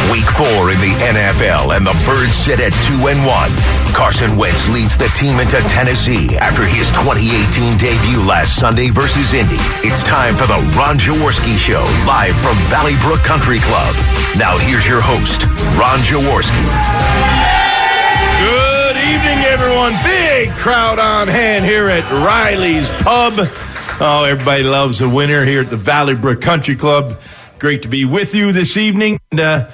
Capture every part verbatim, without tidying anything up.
Week four in the N F L, and the Birds sit at two and one. Carson Wentz leads the team into Tennessee after his twenty eighteen debut last Sunday versus Indy. It's time for the Ron Jaworski Show, live from Valley Brook Country Club. Now here's your host, Ron Jaworski. Good evening, everyone. Big crowd on hand here at Riley's Pub. Oh, everybody loves a winner here at the Valley Brook Country Club. Great to be with you this evening. And, uh,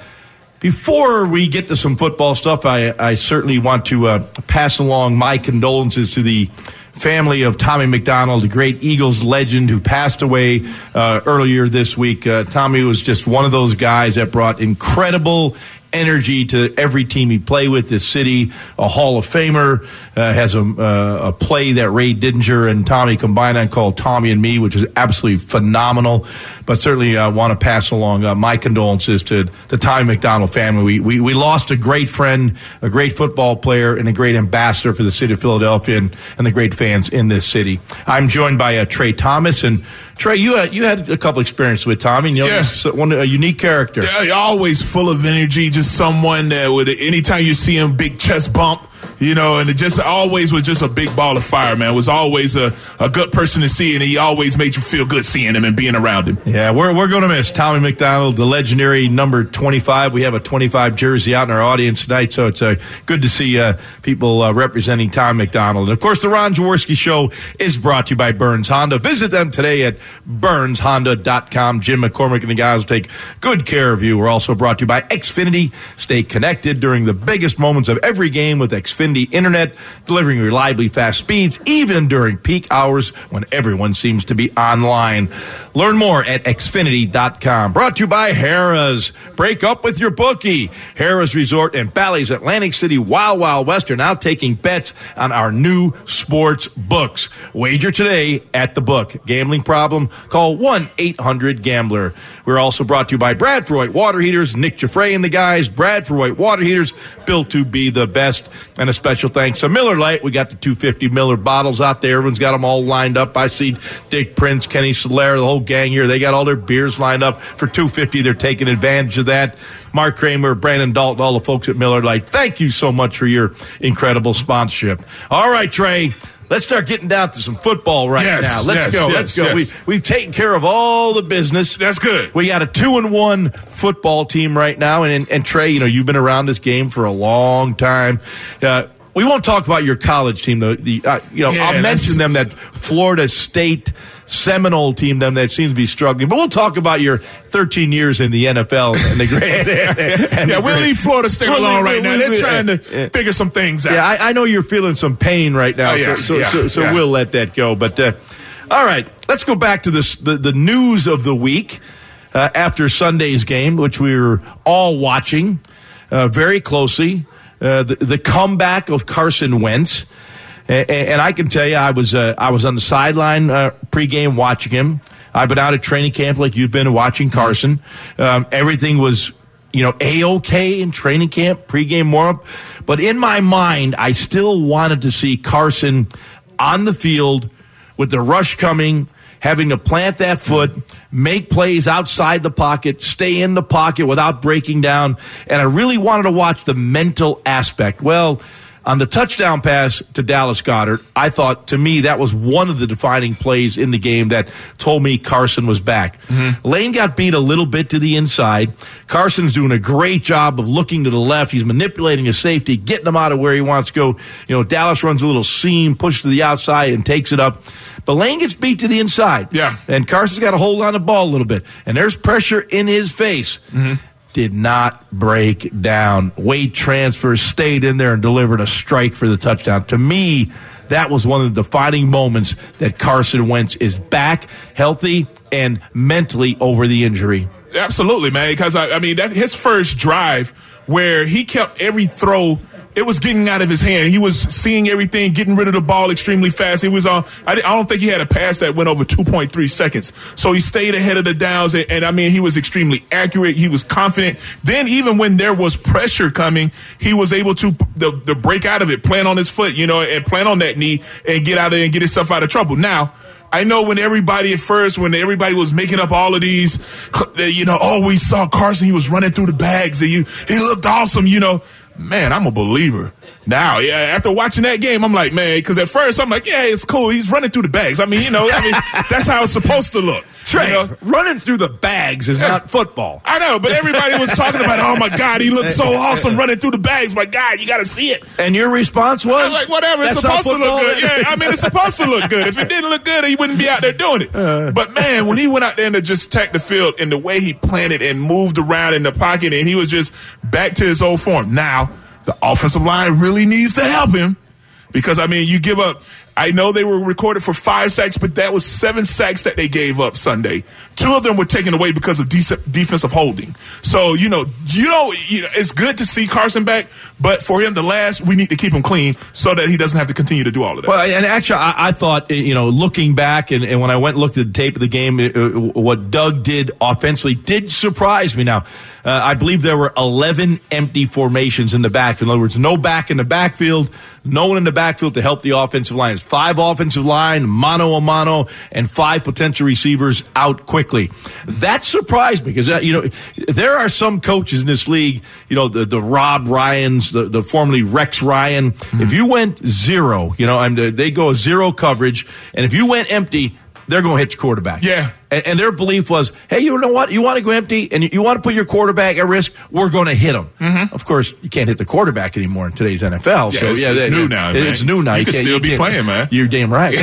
before we get to some football stuff, I, I certainly want to uh, pass along my condolences to the family of Tommy McDonald, the great Eagles legend who passed away uh, earlier this week. Uh, Tommy was just one of those guys that brought incredible energy to every team he played with. This city, a Hall of Famer, uh, has a, uh, a play that Ray Didinger and Tommy combined on called Tommy and Me, which is absolutely phenomenal. But certainly uh, want to pass along uh, my condolences to the Tommy McDonald family. We, we we lost a great friend, a great football player, and a great ambassador for the city of Philadelphia and, and the great fans in this city. I'm joined by uh, Trey Thomas. And Trey, you had, you had a couple experiences with Tommy. You know, yeah. he's one, a unique character. Yeah, you're always full of energy, just someone that would, anytime you see him, big chest bump, you know, and it just always was just a big ball of fire, man. It was always a, a good person to see, and he always made you feel good seeing him and being around him. Yeah, we're we're going to miss Tommy McDonald, the legendary number twenty-five. We have a twenty-five jersey out in our audience tonight, so it's uh, good to see uh, people uh, representing Tommy McDonald. And, of course, the Ron Jaworski Show is brought to you by Burns Honda. Visit them today at burns honda dot com. Jim McCormick and the guys will take good care of you. We're also brought to you by Xfinity. Stay connected during the biggest moments of every game with Xfinity Internet, delivering reliably fast speeds, even during peak hours when everyone seems to be online. Learn more at xfinity dot com. Brought to you by Harrah's. Break up with your bookie. Harrah's Resort and Bally's Atlantic City Wild Wild West are now taking bets on our new sports books. Wager today at the book. Gambling problem? Call one eight hundred gambler. We're also brought to you by Bradford White Water Heaters. Nick Jaffray and the guys. Bradford White Water Heaters, built to be the best. And a special thanks to Miller Lite. We got the two fifty Miller bottles out there. Everyone's got them all lined up. I see Dick Prince, Kenny Solera, the whole gang here. They got all their beers lined up for two fifty. They're taking advantage of that. Mark Kramer, Brandon Dalton, all the folks at Miller Lite, thank you so much for your incredible sponsorship. All right, Trey. Let's start getting down to some football right yes, now. Let's yes, go. Yes, Let's go. Yes. We, we've taken care of all the business. That's good. We got a two and one football team right now. And, and, and Trey, you know, you've been around this game for a long time. Uh, we won't talk about your college team, though. The uh, you know, yeah, I'll mention them, that Florida State Seminole team, them that seems to be struggling. But we'll talk about your thirteen years in the N F L and the great. and yeah, the we'll great, leave Florida State we'll alone leave, right we'll, now. we'll, They're trying uh, to uh, figure some things out. Yeah, I, I know you're feeling some pain right now, oh, yeah, so so, yeah, so, so yeah. we'll let that go. But uh, all right, let's go back to this the, the news of the week uh, after Sunday's game, which we were all watching uh, very closely. Uh, the, the comeback of Carson Wentz, and, and I can tell you, I was uh, I was on the sideline uh, pregame watching him. I've been out at training camp like you've been watching Carson. Um, everything was, you know, A-okay in training camp, pregame warm-up. But in my mind, I still wanted to see Carson on the field with the rush coming, having to plant that foot, make plays outside the pocket, stay in the pocket without breaking down. And I really wanted to watch the mental aspect. Well, on the touchdown pass to Dallas Goedert, I thought, to me, that was one of the defining plays in the game that told me Carson was back. Mm-hmm. Lane got beat a little bit to the inside. Carson's doing a great job of looking to the left. He's manipulating his safety, getting him out of where he wants to go. You know, Dallas runs a little seam, pushes to the outside, and takes it up. But Lane gets beat to the inside. Yeah. And Carson's got to hold on the ball a little bit. And there's pressure in his face. Mm-hmm. Did not break down. Weight transfer, stayed in there and delivered a strike for the touchdown. To me, that was one of the defining moments that Carson Wentz is back, healthy, and mentally over the injury. Absolutely, man, because, I, I mean, that, his first drive where he kept every throw, it was getting out of his hand. He was seeing everything, getting rid of the ball extremely fast. He was on. I, I don't think he had a pass that went over two point three seconds. So he stayed ahead of the downs, and, and I mean, he was extremely accurate. He was confident. Then even when there was pressure coming, he was able to the, the break out of it, plant on his foot, you know, and plant on that knee and get out of it and get himself out of trouble. Now, I know when everybody at first, when everybody was making up all of these, you know, oh, we saw Carson, he was running through the bags, and you, he looked awesome, you know. Man, I'm a believer. Now, yeah, after watching that game, I'm like, man, because at first I'm like, yeah, it's cool. He's running through the bags. I mean, you know, I mean, that's how it's supposed to look. Trey, you know? Running through the bags is not football. I know, but everybody was talking about, oh, my God, he looks so awesome running through the bags. My God, you got to see it. And your response was? I was like, whatever, it's supposed to look good. Yeah, I mean, it's supposed to look good. If it didn't look good, he wouldn't be out there doing it. Uh, but, man, when he went out there and just attacked the field and the way he planted and moved around in the pocket and he was just back to his old form. Now, the offensive line really needs to help him because, I mean, you give up. I know they were recorded for five sacks, but that was seven sacks that they gave up Sunday. Two of them were taken away because of de- defensive holding. So, you know, you know, you know, it's good to see Carson back, but for him to last, we need to keep him clean so that he doesn't have to continue to do all of that. Well, and actually, I, I thought, you know, looking back and, and when I went and looked at the tape of the game, it, uh, what Doug did offensively did surprise me. Now, uh, I believe there were eleven empty formations in the backfield. In other words, no back in the backfield, no one in the backfield to help the offensive line. It's five offensive line, mano a mano, and five potential receivers out quickly. That surprised me because, uh, you know, there are some coaches in this league, you know, the, the Rob Ryans, the, the formerly Rex Ryan. Mm-hmm. If you went zero, you know, and they go zero coverage, and if you went empty, they're going to hit your quarterback. Yeah. And, and their belief was, hey, you know what? You want to go empty and you, you want to put your quarterback at risk, we're going to hit him. Mm-hmm. Of course, you can't hit the quarterback anymore in today's N F L. Yeah, so, it's, yeah, it's it, new it, now, it, man. It's new now. You, you can still you be playing, man. You're damn right.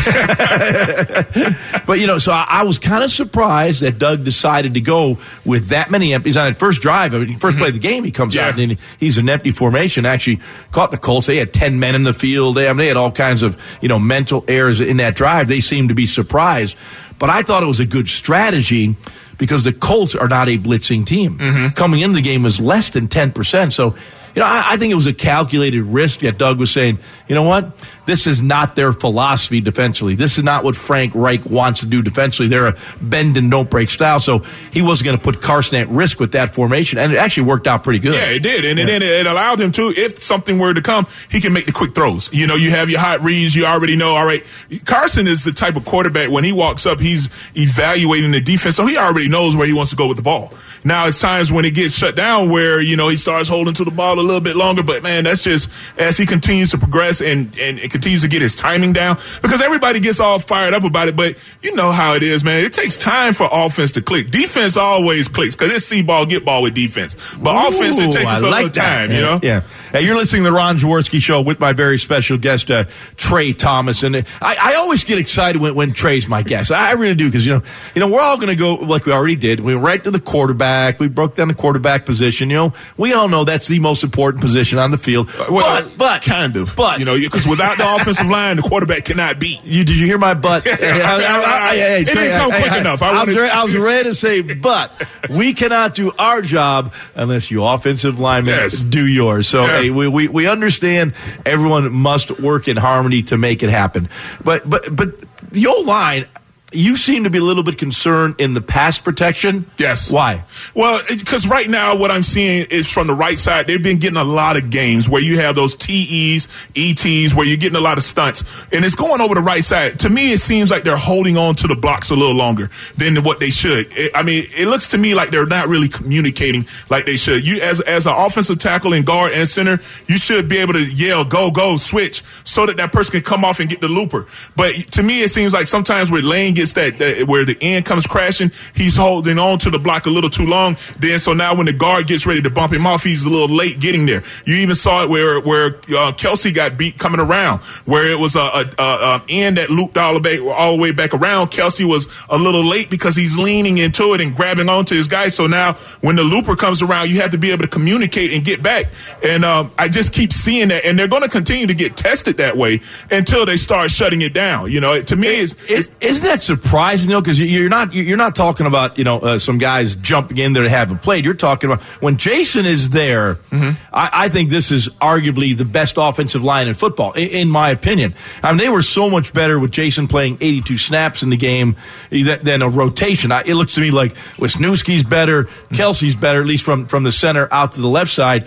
But, you know, so I, I was kind of surprised that Doug decided to go with that many empties on that first drive. I mean, first play of the game, he comes yeah. out and he's an empty formation. Actually caught the Colts. They had ten men in the field. They, I mean, they had all kinds of, you know, mental errors in that drive. They seemed to be surprised. But I thought it was a good strategy because the Colts are not a blitzing team. Mm-hmm. Coming into the game was less than ten percent. So, you know, I, I think it was a calculated risk that Doug was saying, you know what? This is not their philosophy defensively. This is not what Frank Reich wants to do defensively. They're a bend and don't break style. So he wasn't going to put Carson at risk with that formation. And it actually worked out pretty good. Yeah, it did. And yeah. then it allowed him to, if something were to come, he can make the quick throws. You know, you have your hot reads. You already know, all right, Carson is the type of quarterback, when he walks up, he's evaluating the defense. So he already knows where he wants to go with the ball. Now, it's times when it gets shut down where, you know, he starts holding to the ball a little bit longer. But, man, that's just as he continues to progress and, and, and continues to get his timing down, because everybody gets all fired up about it. But you know how it is, man. It takes time for offense to click. Defense always clicks because it's see ball, get ball with defense. But Ooh, offense, it takes us a little time, yeah, you know? Yeah. Hey, you're listening to the Ron Jaworski Show with my very special guest, uh, Trey Thomas. And I, I always get excited when, when Trey's my guest. I really do, because, you know, you know, we're all going to go like we already did. We went right to the quarterback. We broke down the quarterback position. You know, we all know that's the most important position on the field. Well, but, but kind of. But, you know, because without the offensive line, the quarterback cannot beat. You, did you hear my but? I, I, I, I, it Trey, didn't come quick I, enough. I, I, I, was wanted... ready, I was ready to say, but we cannot do our job unless you offensive linemen yes. do yours. So, yeah. hey, we, we, we understand everyone must work in harmony to make it happen. But, but, but the O-line, you seem to be a little bit concerned in the pass protection. Yes. Why? Well, because right now what I'm seeing is from the right side, they've been getting a lot of games where you have those T Es, E Ts, where you're getting a lot of stunts. And it's going over the right side. To me, it seems like they're holding on to the blocks a little longer than what they should. It, I mean, it looks to me like they're not really communicating like they should. You, as, as an offensive tackle and guard and center, you should be able to yell, go, go, switch, so that that person can come off and get the looper. But to me, it seems like sometimes where Lane gets That, that where the end comes crashing, he's holding on to the block a little too long. Then so now when the guard gets ready to bump him off, he's a little late getting there. You even saw it where where uh, Kelsey got beat coming around, where it was a, a, a, a end that looped all the way all the way back around. Kelsey was a little late because he's leaning into it and grabbing onto his guy. So now when the looper comes around, you have to be able to communicate and get back. And um, I just keep seeing that, and they're going to continue to get tested that way until they start shutting it down. You know, it, to me, it, it's, it, isn't that surprising? You know, because you're not you're not talking about you know uh, some guys jumping in there that haven't played. You're talking about when Jason is there. Mm-hmm. I, I think this is arguably the best offensive line in football, in, in my opinion. I mean, they were so much better with Jason playing eighty-two snaps in the game than, than a rotation. I, it looks to me like Wisniewski's better, mm-hmm. Kelsey's better, at least from from the center out to the left side.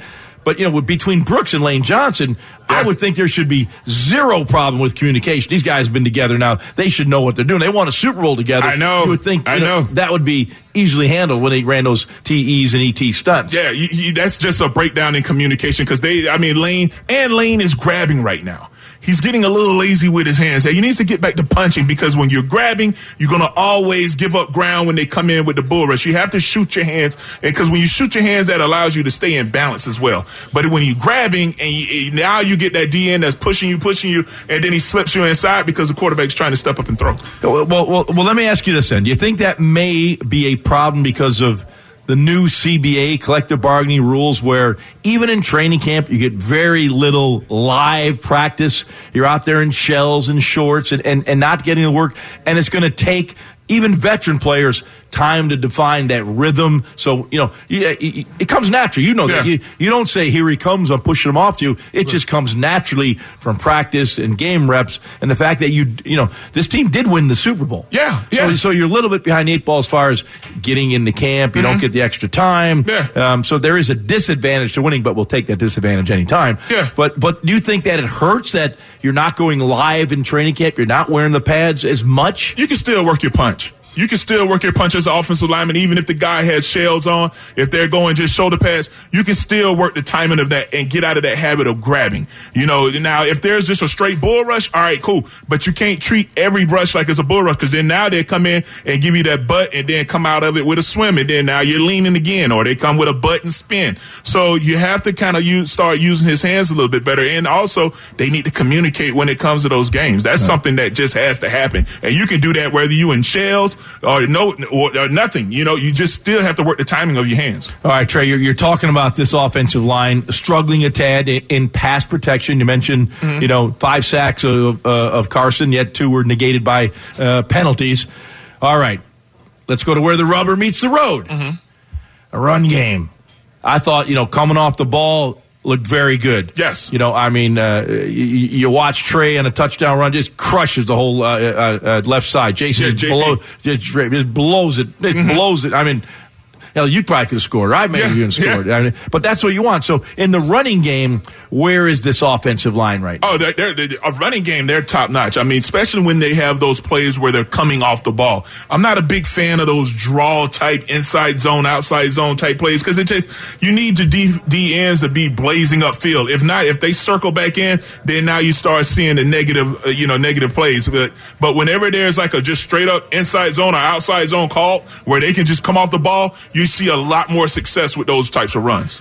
But, you know, between Brooks and Lane Johnson, yeah. I would think there should be zero problem with communication. These guys have been together now. They should know what they're doing. They won a Super Bowl together. I know. You would think I you know, know. that would be easily handled when they ran those T Es and E T stunts. Yeah, you, you, that's just a breakdown in communication because they, I mean, Lane, and Lane is grabbing right now. He's getting a little lazy with his hands. He needs to get back to punching because when you're grabbing, you're going to always give up ground when they come in with the bull rush. You have to shoot your hands because when you shoot your hands, that allows you to stay in balance as well. But when you're grabbing and you, now you get that D N that's pushing you, pushing you, and then he slips you inside because the quarterback's trying to step up and throw. Well, well, well, well let me ask you this then. Do you think that may be a problem because of the new C B A, collective bargaining rules, where even in training camp, you get very little live practice. You're out there in shells and shorts and, and, and not getting the work. And it's going to take even veteran players time to define that rhythm. So, you know, it, it comes naturally. You know yeah. that. You, you don't say, here he comes, I'm pushing him off to you. It just comes naturally from practice and game reps. And the fact that you, you know, this team did win the Super Bowl. Yeah. So, yeah. so you're a little bit behind the eight ball as far as getting into camp. You mm-hmm. don't get the extra time. Yeah. Um, so there is a disadvantage to winning, but we'll take that disadvantage anytime. Yeah. But, but do you think that it hurts that you're not going live in training camp? You're not wearing the pads as much? You can still work your punch. You can still work your punch as an offensive lineman, even if the guy has shells on. If they're going just shoulder pads, you can still work the timing of that and get out of that habit of grabbing. You know, now if there's just a straight bull rush, all right, cool. But you can't treat every rush like it's a bull rush because then now they come in and give you that butt and then come out of it with a swim and then now you're leaning again, or they come with a butt and spin. So you have to kind of use, start using his hands a little bit better. And also they need to communicate when it comes to those games. That's right. Something that just has to happen. And you can do that whether you in shells or no, or, or nothing. You know, you just still have to work the timing of your hands. All right, Trey, you're, you're talking about this offensive line struggling a tad in, in pass protection. You mentioned, mm-hmm. you know, five sacks of, uh, of Carson, yet two were negated by uh, penalties. All right, let's go to where the rubber meets the road. Mm-hmm. A run game. I thought, you know, coming off the ball, looked very good. Yes. You know, I mean, uh, you, you watch Trey on a touchdown run, just crushes the whole uh, uh, uh, left side. Jason yeah, just, blow, just, just blows it. Just mm-hmm. blows it. I mean, hell, you probably could have scored. I maybe yeah, even scored. Yeah. I mean, but that's what you want. So in the running game, where is this offensive line right now? Oh, they're, they're, they're, a running game, they're top notch. I mean, especially when they have those plays where they're coming off the ball. I'm not a big fan of those draw type inside zone, outside zone type plays because it just, you need your D, D ends to be blazing upfield. If not, if they circle back in, then now you start seeing the negative, uh, you know, negative plays. But, but whenever there's like a just straight up inside zone or outside zone call where they can just come off the ball, you see a lot more success with those types of runs.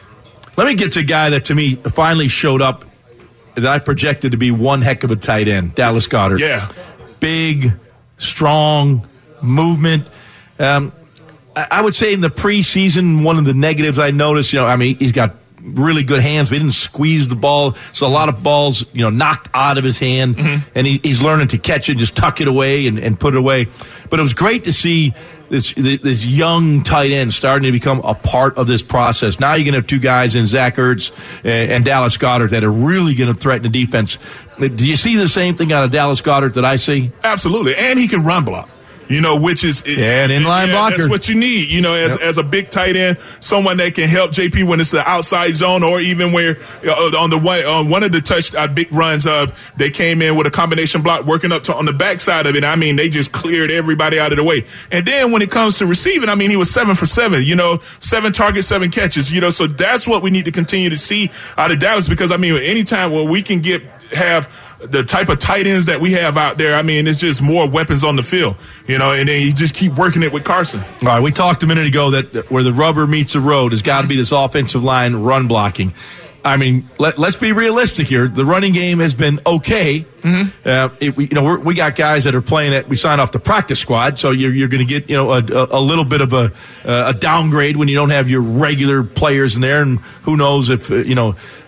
Let me get to a guy that, to me, finally showed up that I projected to be one heck of a tight end, Dallas Goedert. Yeah. Big, strong, movement. Um, I would say in the preseason, one of the negatives I noticed, you know, I mean, he's got really good hands, but he didn't squeeze the ball. So a lot of balls, you know, knocked out of his hand, mm-hmm. and he, he's learning to catch it, just tuck it away and, and put it away. But it was great to see this this young tight end starting to become a part of this process. Now you're going to have two guys in Zach Ertz and, and Dallas Goedert that are really going to threaten the defense. Do you see the same thing out of Dallas Goedert that I see? Absolutely, and he can run block. You know, which is yeah, an inline yeah, blocker. That's what you need. You know, as yep. as a big tight end, someone that can help J P when it's the outside zone, or even where uh, on the one on one of the touch uh, big runs, uh, they came in with a combination block, working up to on the backside of it. I mean, they just cleared everybody out of the way. And then when it comes to receiving, I mean, he was seven for seven. You know, seven targets, seven catches. You know, so that's what we need to continue to see out of Dallas because I mean, anytime when we can get have. the type of tight ends that we have out there, I mean, it's just more weapons on the field, you know, and then you just keep working it with Carson. All right, we talked a minute ago that where the rubber meets the road has got to be this offensive line run blocking. I mean, let, let's be realistic here. The running game has been okay. Mm-hmm. Uh, it, we, you know, we're, we got guys that are playing it. We signed off the practice squad, so you're, you're going to get, you know, a, a, a little bit of a, a downgrade when you don't have your regular players in there. And who knows if, uh, you know,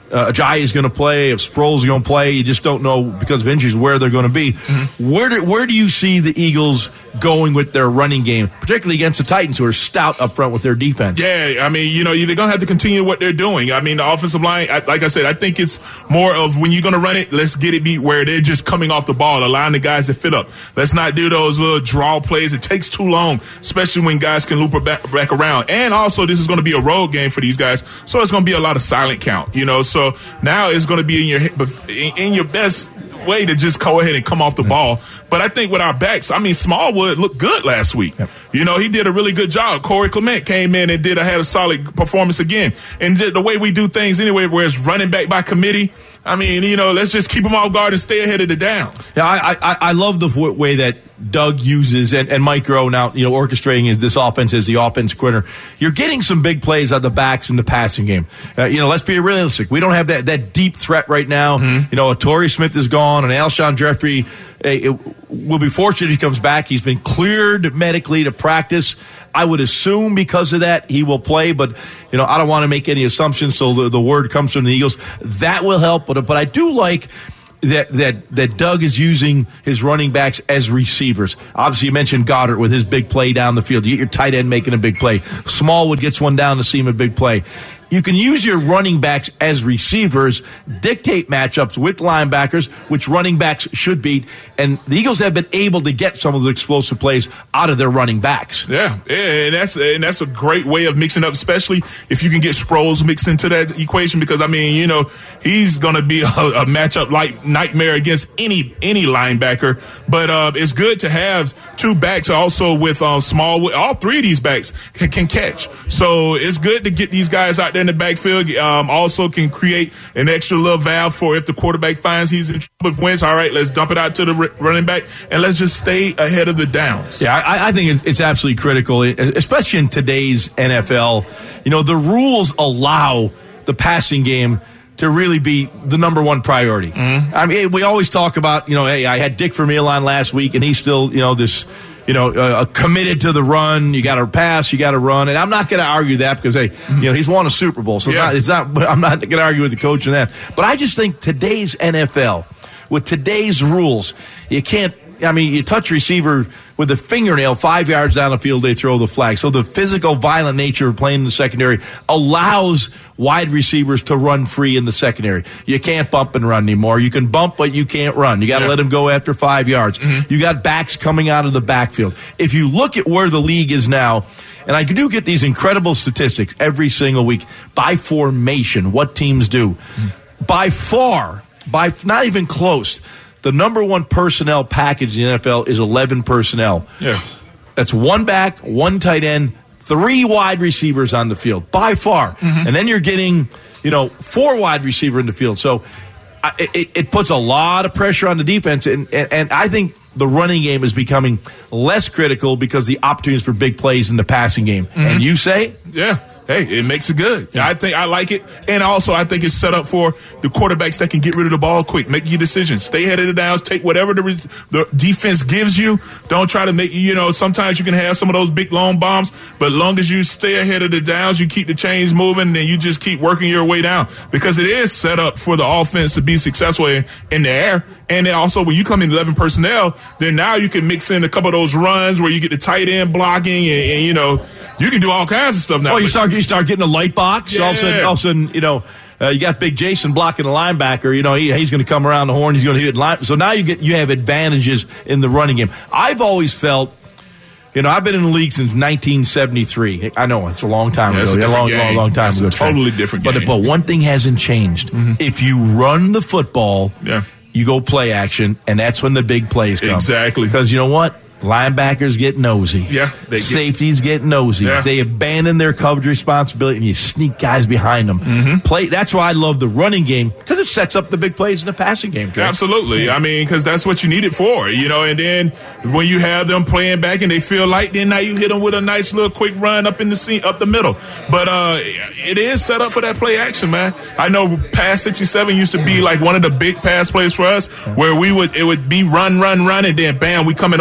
uh, Ajayi is going to play, if Sproles is going to play. You just don't know because of injuries where they're going to be. Mm-hmm. Where do, where do you see the Eagles going with their running game, particularly against the Titans, who are stout up front with their defense? Yeah, I mean, you know, they're going to have to continue what they're doing. I mean, the offensive line, I, like I said, I think it's more of when you're going to run it, let's get it beat where they're just coming off the ball, allowing the guys to fit up. Let's not do those little draw plays. It takes too long, especially when guys can loop it back, back around. And also, this is going to be a road game for these guys, so it's going to be a lot of silent count, you know. So now it's going to be in your in, in your best way to just go ahead and come off the yeah. ball. But I think with our backs, I mean, Smallwood looked good last week. Yep. You know, he did a really good job. Corey Clement came in and did a, had a solid performance again. And the way we do things anyway, where it's running back by committee, I mean, you know, let's just keep them off guard and stay ahead of the downs. Yeah, I I, I love the w- way that Doug uses and, and Mike Groh now, you know, orchestrating is this offense as the offense coordinator. You're getting some big plays out of the backs in the passing game. Uh, you know, let's be realistic. We don't have that, that deep threat right now. Mm-hmm. You know, Torrey Smith is gone and Alshon Jeffrey uh, will be fortunate he comes back. He's been cleared medically to practice. I would assume because of that he will play, but, you know, I don't want to make any assumptions, so the, the word comes from the Eagles. That will help, but, but I do like that that that Doug is using his running backs as receivers. Obviously, you mentioned Goddard with his big play down the field. You get your tight end making a big play. Smallwood gets one down to seam a big play. You can use your running backs as receivers, dictate matchups with linebackers, which running backs should beat. And the Eagles have been able to get some of the explosive plays out of their running backs. Yeah, and that's and that's a great way of mixing up, especially if you can get Sproles mixed into that equation. Because I mean, you know, he's going to be a, a matchup like nightmare against any any linebacker. But uh, it's good to have two backs also with uh, Smallwood. All three of these backs can, can catch, so it's good to get these guys out there in the backfield. Um, also can create an extra little valve for if the quarterback finds he's in trouble with Wentz. All right, let's dump it out to the r- running back and let's just stay ahead of the downs. Yeah, I, I think it's, it's absolutely critical, especially in today's N F L. You know, the rules allow the passing game to really be the number one priority. Mm-hmm. I mean, we always talk about, you know, hey, I had Dick Vermeil on last week, and he's still, you know, this, you know, uh, committed to the run. You got to pass, you got to run, and I'm not going to argue that because, hey, mm-hmm. you know, he's won a Super Bowl, so yeah. it's not. It's not I'm not going to argue with the coach on that. But I just think today's N F L, with today's rules, you can't. I mean, you touch receiver with a fingernail five yards down the field, they throw the flag. So the physical, violent nature of playing in the secondary allows wide receivers to run free in the secondary. You can't bump and run anymore. You can bump, but you can't run. You got to yeah. let them go after five yards. Mm-hmm. You got backs coming out of the backfield. If you look at where the league is now, and I do get these incredible statistics every single week by formation, what teams do. Mm-hmm. By far, by not even close, the number one personnel package in the N F L is eleven personnel. Yeah. That's one back, one tight end, three wide receivers on the field, by far. Mm-hmm. And then you're getting, you know, four wide receiver in the field. So uh, it, it puts a lot of pressure on the defense. And, and, and I think the running game is becoming less critical because the opportunities for big plays in the passing game. Mm-hmm. And you say? Yeah. Hey, it makes it good. Yeah. I think I like it. And also, I think it's set up for the quarterbacks that can get rid of the ball quick, make your decisions, stay ahead of the downs, take whatever the, re- the defense gives you. Don't try to make, you know, sometimes you can have some of those big long bombs, but long as you stay ahead of the downs, you keep the chains moving, then you just keep working your way down because it is set up for the offense to be successful in, in the air. And then also when you come in eleven personnel, then now you can mix in a couple of those runs where you get the tight end blocking and, and you know, you can do all kinds of stuff now. Oh, you start you start getting a light box. Yeah. All of a sudden, all of a sudden, you know, uh, you got Big Jason blocking the linebacker. You know, he, he's going to come around the horn. He's going to hit line. So now you get you have advantages in the running game. I've always felt, you know, I've been in the league since nineteen seventy-three. I know it's a long time yeah, ago, a, a long, long, long time That's ago. A totally different but, game. But one thing hasn't changed. Mm-hmm. If you run the football, yeah. you go play action, and that's when the big plays come. Exactly. Because you know what? Linebackers get nosy. Yeah. They get, Safeties get nosy. Yeah. They abandon their coverage responsibility, and you sneak guys behind them. Mm-hmm. Play. That's why I love the running game, because it sets up the big plays in the passing game. Trey. Absolutely. Yeah. I mean, because that's what you need it for, you know. And then when you have them playing back and they feel light, then now you hit them with a nice little quick run up in the seat, up the middle. But uh, it is set up for that play action, man. I know pass sixty-seven used to be like one of the big pass plays for us, where we would it would be run, run, run, and then bam, we coming over the top.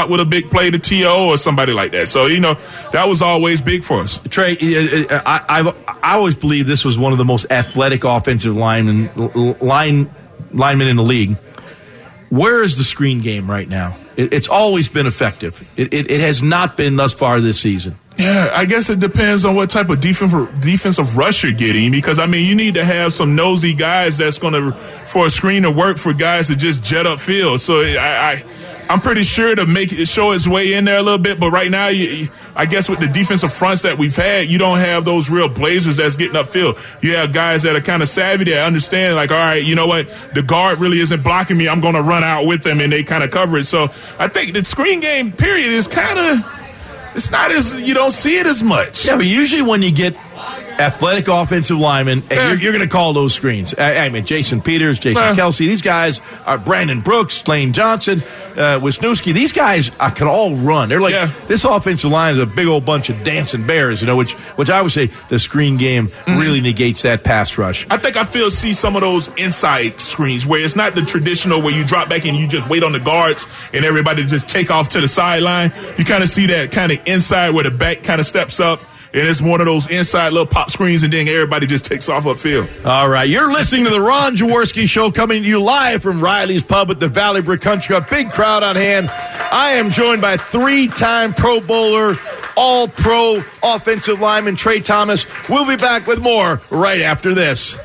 stop with a big play to T O or somebody like that. So, you know, that was always big for us. Trey, I, I, I always believe this was one of the most athletic offensive linemen, line, linemen in the league. Where is the screen game right now? It, it's always been effective. It, it, it has not been thus far this season. Yeah, I guess it depends on what type of defensive defensive rush you're getting, because I mean you need to have some nosy guys that's going to for a screen to work for guys to just jet up field. So I, I I'm pretty sure to make it show its way in there a little bit, but right now you, I guess with the defensive fronts that we've had, you don't have those real blazers that's getting upfield. You have guys that are kind of savvy that understand, like, all right, you know what, the guard really isn't blocking me. I'm going to run out with them, and they kind of cover it. So I think the screen game period is kind of. It's not as, you don't see it as much. Yeah, but usually when you get athletic offensive linemen, and yeah. you're, you're going to call those screens. I, I mean, Jason Peters, Jason yeah. Kelsey, these guys are Brandon Brooks, Lane Johnson, uh, Wisniewski. These guys uh, can all run. They're like, yeah. this offensive line is a big old bunch of dancing bears, you know, which which I would say the screen game mm-hmm. really negates that pass rush. I think I feel see some of those inside screens where it's not the traditional where you drop back and you just wait on the guards and everybody just take off to the sideline. You kind of see that kind of inside where the back kind of steps up. And it's one of those inside little pop screens, and then everybody just takes off upfield. All right. You're listening to the Ron Jaworski Show, coming to you live from Riley's Pub at the Valley Brook Country Club. Big crowd on hand. I am joined by three-time Pro Bowler, all-pro offensive lineman Trey Thomas. We'll be back with more right after this.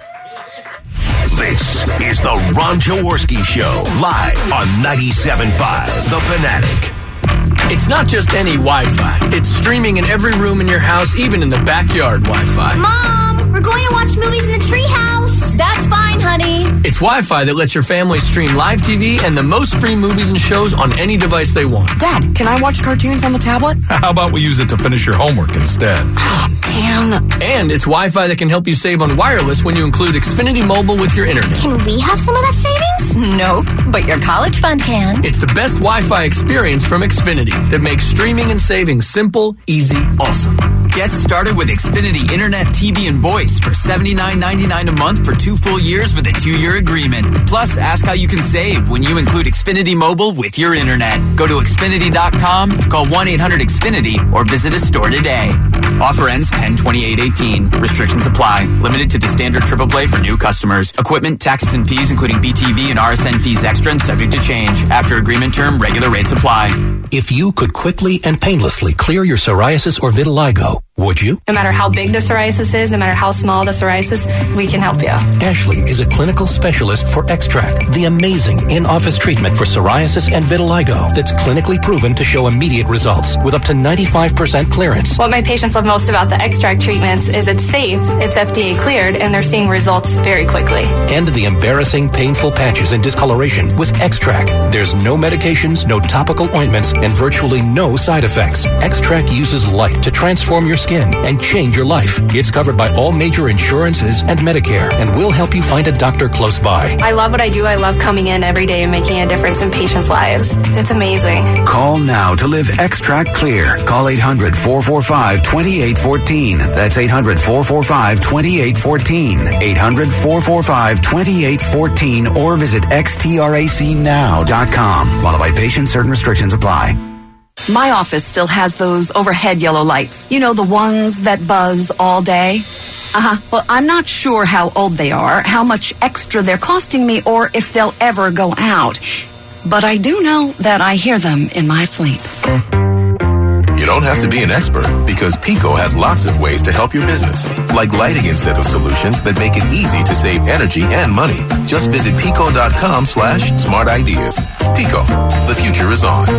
This is the Ron Jaworski Show, live on ninety-seven point five The Fanatic. It's not just any Wi-Fi. It's streaming in every room in your house, even in the backyard Wi-Fi. Mom, we're going to watch movies in the treehouse. That's fine, honey. It's Wi-Fi that lets your family stream live T V and the most free movies and shows on any device they want. Dad, can I watch cartoons on the tablet? How about we use it to finish your homework instead? Oh, man. And it's Wi-Fi that can help you save on wireless when you include Xfinity Mobile with your internet. Can we have some of that savings? Nope, but your college fund can. It's the best Wi-Fi experience from Xfinity that makes streaming and saving simple, easy, awesome. Get started with Xfinity Internet, T V, and Voice for seventy-nine ninety-nine a month for two full years with a two-year agreement. Plus, ask how you can save when you include Xfinity Mobile with your internet. Go to Xfinity dot com, call one eight hundred X Finity, or visit a store today. Offer ends ten twenty-eight eighteen. Restrictions apply. Limited to the standard triple play for new customers. Equipment, taxes, and fees, including B T V and R S N fees extra and subject to change. After agreement term, regular rates apply. If you could quickly and painlessly clear your psoriasis or vitiligo, would you? No matter how big the psoriasis is, no matter how small the psoriasis, we can help you. Ashley is a clinical specialist for Extract, the amazing in-office treatment for psoriasis and vitiligo that's clinically proven to show immediate results with up to ninety-five percent clearance. What my patients love most about the Extract treatments is it's safe, it's F D A cleared, and they're seeing results very quickly. End the embarrassing, painful patches and discoloration with Extract. There's no medications, no topical ointments, and virtually no side effects. Extract uses light to transform your skin and change your life. It's covered by all major insurances and Medicare, and will help you find a doctor close by. I love what I do. I love coming in every day and making a difference in patients' lives. It's amazing. Call now to live Extract Clear. Call eight hundred, four four five, two eight one four. That's eight hundred, four four five, two eight one four. eight hundred, four four five, two eight one four or visit X T R A C now dot com. Qualified patients, certain restrictions apply. My office still has those overhead yellow lights. You know, the ones that buzz all day? Uh-huh. Well, I'm not sure how old they are, how much extra they're costing me, or if they'll ever go out. But I do know that I hear them in my sleep. You don't have to be an expert, because Pico has lots of ways to help your business, like lighting incentive solutions that make it easy to save energy and money. Just visit pico dot com slash smart ideas. Pico, the future is on.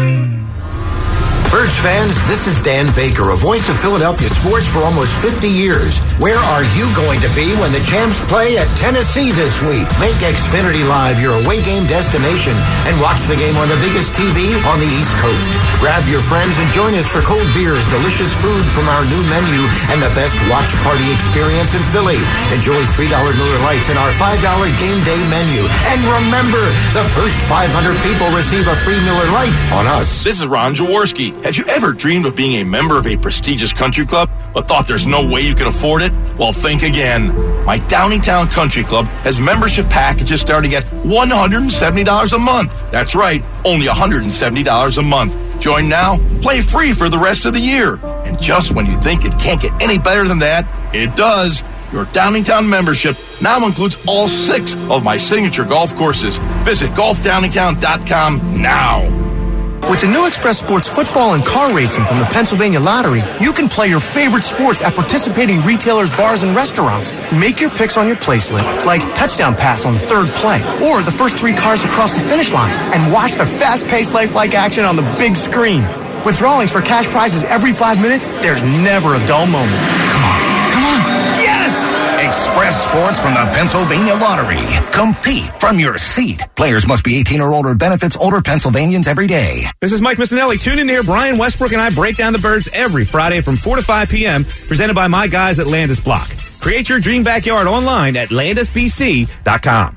Birds fans, this is Dan Baker, a voice of Philadelphia sports for almost fifty years. Where are you going to be when the Champs play at Tennessee this week? Make Xfinity Live your away game destination and watch the game on the biggest T V on the East Coast. Grab your friends and join us for cold beers, delicious food from our new menu, and the best watch party experience in Philly. Enjoy three dollar Miller Lights and our five dollar game day menu. And remember, the first five hundred people receive a free Miller Light on us. This is Ron Jaworski. Have you ever dreamed of being a member of a prestigious country club, but thought there's no way you can afford it? Well, think again. My Downingtown Country Club has membership packages starting at one hundred seventy dollars a month. That's right, only one hundred seventy dollars a month. Join now, play free for the rest of the year. And just when you think it can't get any better than that, it does. Your Downingtown membership now includes all six of my signature golf courses. Visit golf downingtown dot com now. With the new Express Sports football and car racing from the Pennsylvania Lottery, you can play your favorite sports at participating retailers, bars, and restaurants. Make your picks on your play slip, like touchdown pass on the third play, or the first three cars across the finish line, and watch the fast-paced lifelike action on the big screen. With drawings for cash prizes every five minutes, there's never a dull moment. Come on, come on. Yes! Express Sports from the Pennsylvania Lottery. Compete from your seat. Players must be eighteen or older. Benefits older Pennsylvanians every day. This is Mike Missinelli. Tune in to hear Brian Westbrook and I break down the birds every Friday from four to five p.m. Presented by my guys at Landis Block. Create your dream backyard online at landis p c dot com.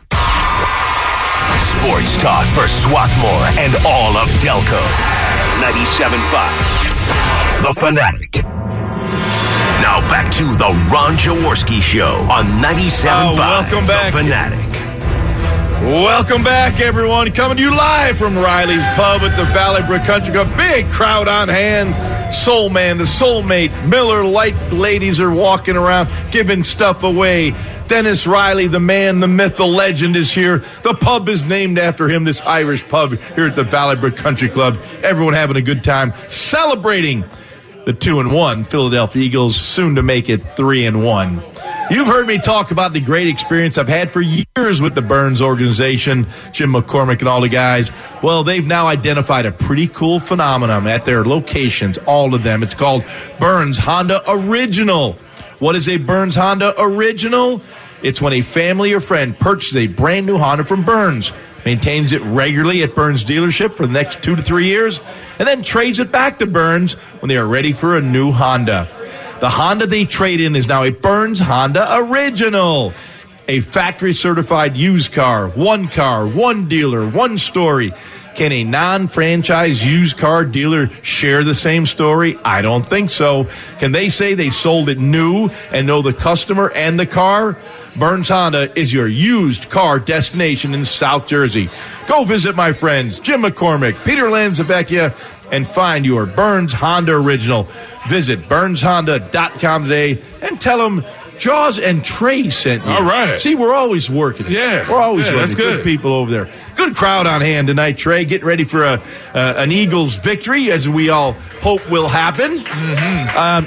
Sports talk for Swarthmore and all of Delco. ninety-seven point five. The Fanatic. Now back to the Ron Jaworski Show on ninety-seven point five. Oh, welcome back. The Fanatic. Welcome back, everyone. Coming to you live from Riley's Pub at the Valley Brook Country Club. Big crowd on hand. Soul Man, the Soulmate, Miller Lite ladies are walking around giving stuff away. Dennis Riley, the man, the myth, the legend is here. The pub is named after him, this Irish pub here at the Valley Brook Country Club. Everyone having a good time celebrating the two and one Philadelphia Eagles, soon to make it three and one. You've heard me talk about the great experience I've had for years with the Burns organization, Jim McCormick and all the guys. Well, they've now identified a pretty cool phenomenon at their locations, all of them. It's called Burns Honda Original. What is a Burns Honda Original? It's when a family or friend purchases a brand new Honda from Burns, maintains it regularly at Burns dealership for the next two to three years, and then trades it back to Burns when they are ready for a new Honda. The Honda they trade in is now a Burns Honda Original, a factory-certified used car, one car, one dealer, one story. Can a non-franchise used car dealer share the same story? I don't think so. Can they say they sold it new and know the customer and the car? Burns Honda is your used car destination in South Jersey. Go visit my friends Jim McCormick, Peter Lanzavecchia, and find your Burns Honda Original. Visit burns honda dot com today and tell them Jaws and Trey sent you. All right. See, we're always working it. Yeah. We're always yeah, working that's good. good people over there. Good crowd on hand tonight, Trey. Getting ready for a uh, an Eagles victory, as we all hope will happen. Mm-hmm. Um,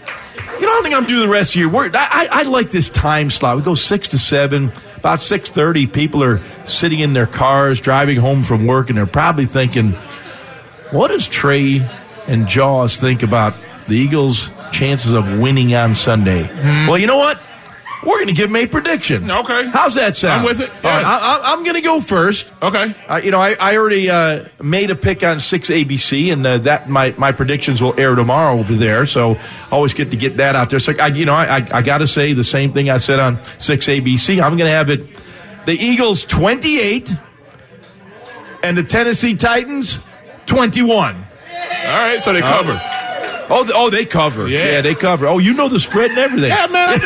you know, I don't think I'm doing the rest of your work. I, I, I like this time slot. We go six to seven. About six thirty, people are sitting in their cars, driving home from work, and they're probably thinking, what does Trey and Jaws think about the Eagles' chances of winning on Sunday? Mm. Well, you know what? We're going to give them a prediction. Okay. How's that sound? I'm with it. Yeah. All right, I, I'm going to go first. Okay. Uh, you know, I, I already uh, made a pick on six A B C, and uh, that my, my predictions will air tomorrow over there. So always get to get that out there. So I, you know, I I, I got to say the same thing I said on six A B C. I'm going to have it: the Eagles twenty-eight, and the Tennessee Titans twenty-one. All right, so they cover. Uh, Oh, oh, they cover. Yeah. yeah, they cover. Oh, you know the spread and everything. Yeah, man.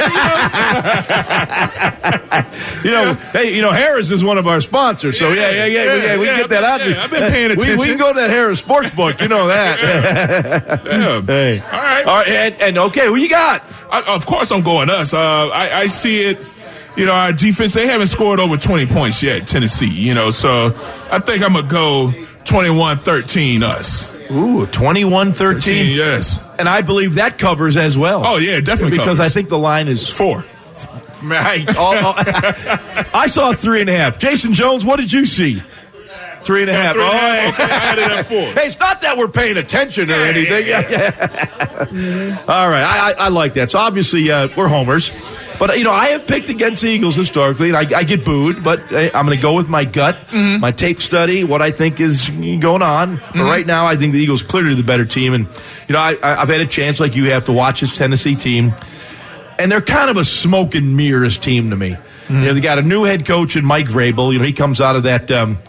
you know, yeah. hey, you know, Harris is one of our sponsors, so yeah, yeah, yeah, yeah, yeah we yeah, get that out there. Yeah, I've been paying attention. We, we can go to that Harris Sportsbook, you know that. yeah. yeah. Hey. All right. All right, and, and okay, who you got? I, of course, I'm going us. Uh, I, I see it. You know, our defense, they haven't scored over twenty points yet, Tennessee, you know, so I think I'm going to go twenty-one thirteen us. Ooh, twenty-one thirteen. Yes. And I believe that covers as well. Oh, yeah, definitely Because covers. I think the line is four. Right. I saw three and a half. Jason Jones, what did you see? Three and a half. Three and oh, a half. Okay, I had it at four. Hey, it's not that we're paying attention or yeah, anything. Yeah, yeah. yeah. All right, I, I, I like that. So obviously uh, we're homers. But, you know, I have picked against the Eagles historically, and I, I get booed, but I, I'm going to go with my gut, mm-hmm. my tape study, what I think is going on. Mm-hmm. But right now, I think the Eagles clearly the better team. And, you know, I, I've had a chance, like you have, to watch this Tennessee team. And they're kind of a smoke and mirrors team to me. Mm-hmm. You know, they got a new head coach in Mike Vrabel. You know, he comes out of that um,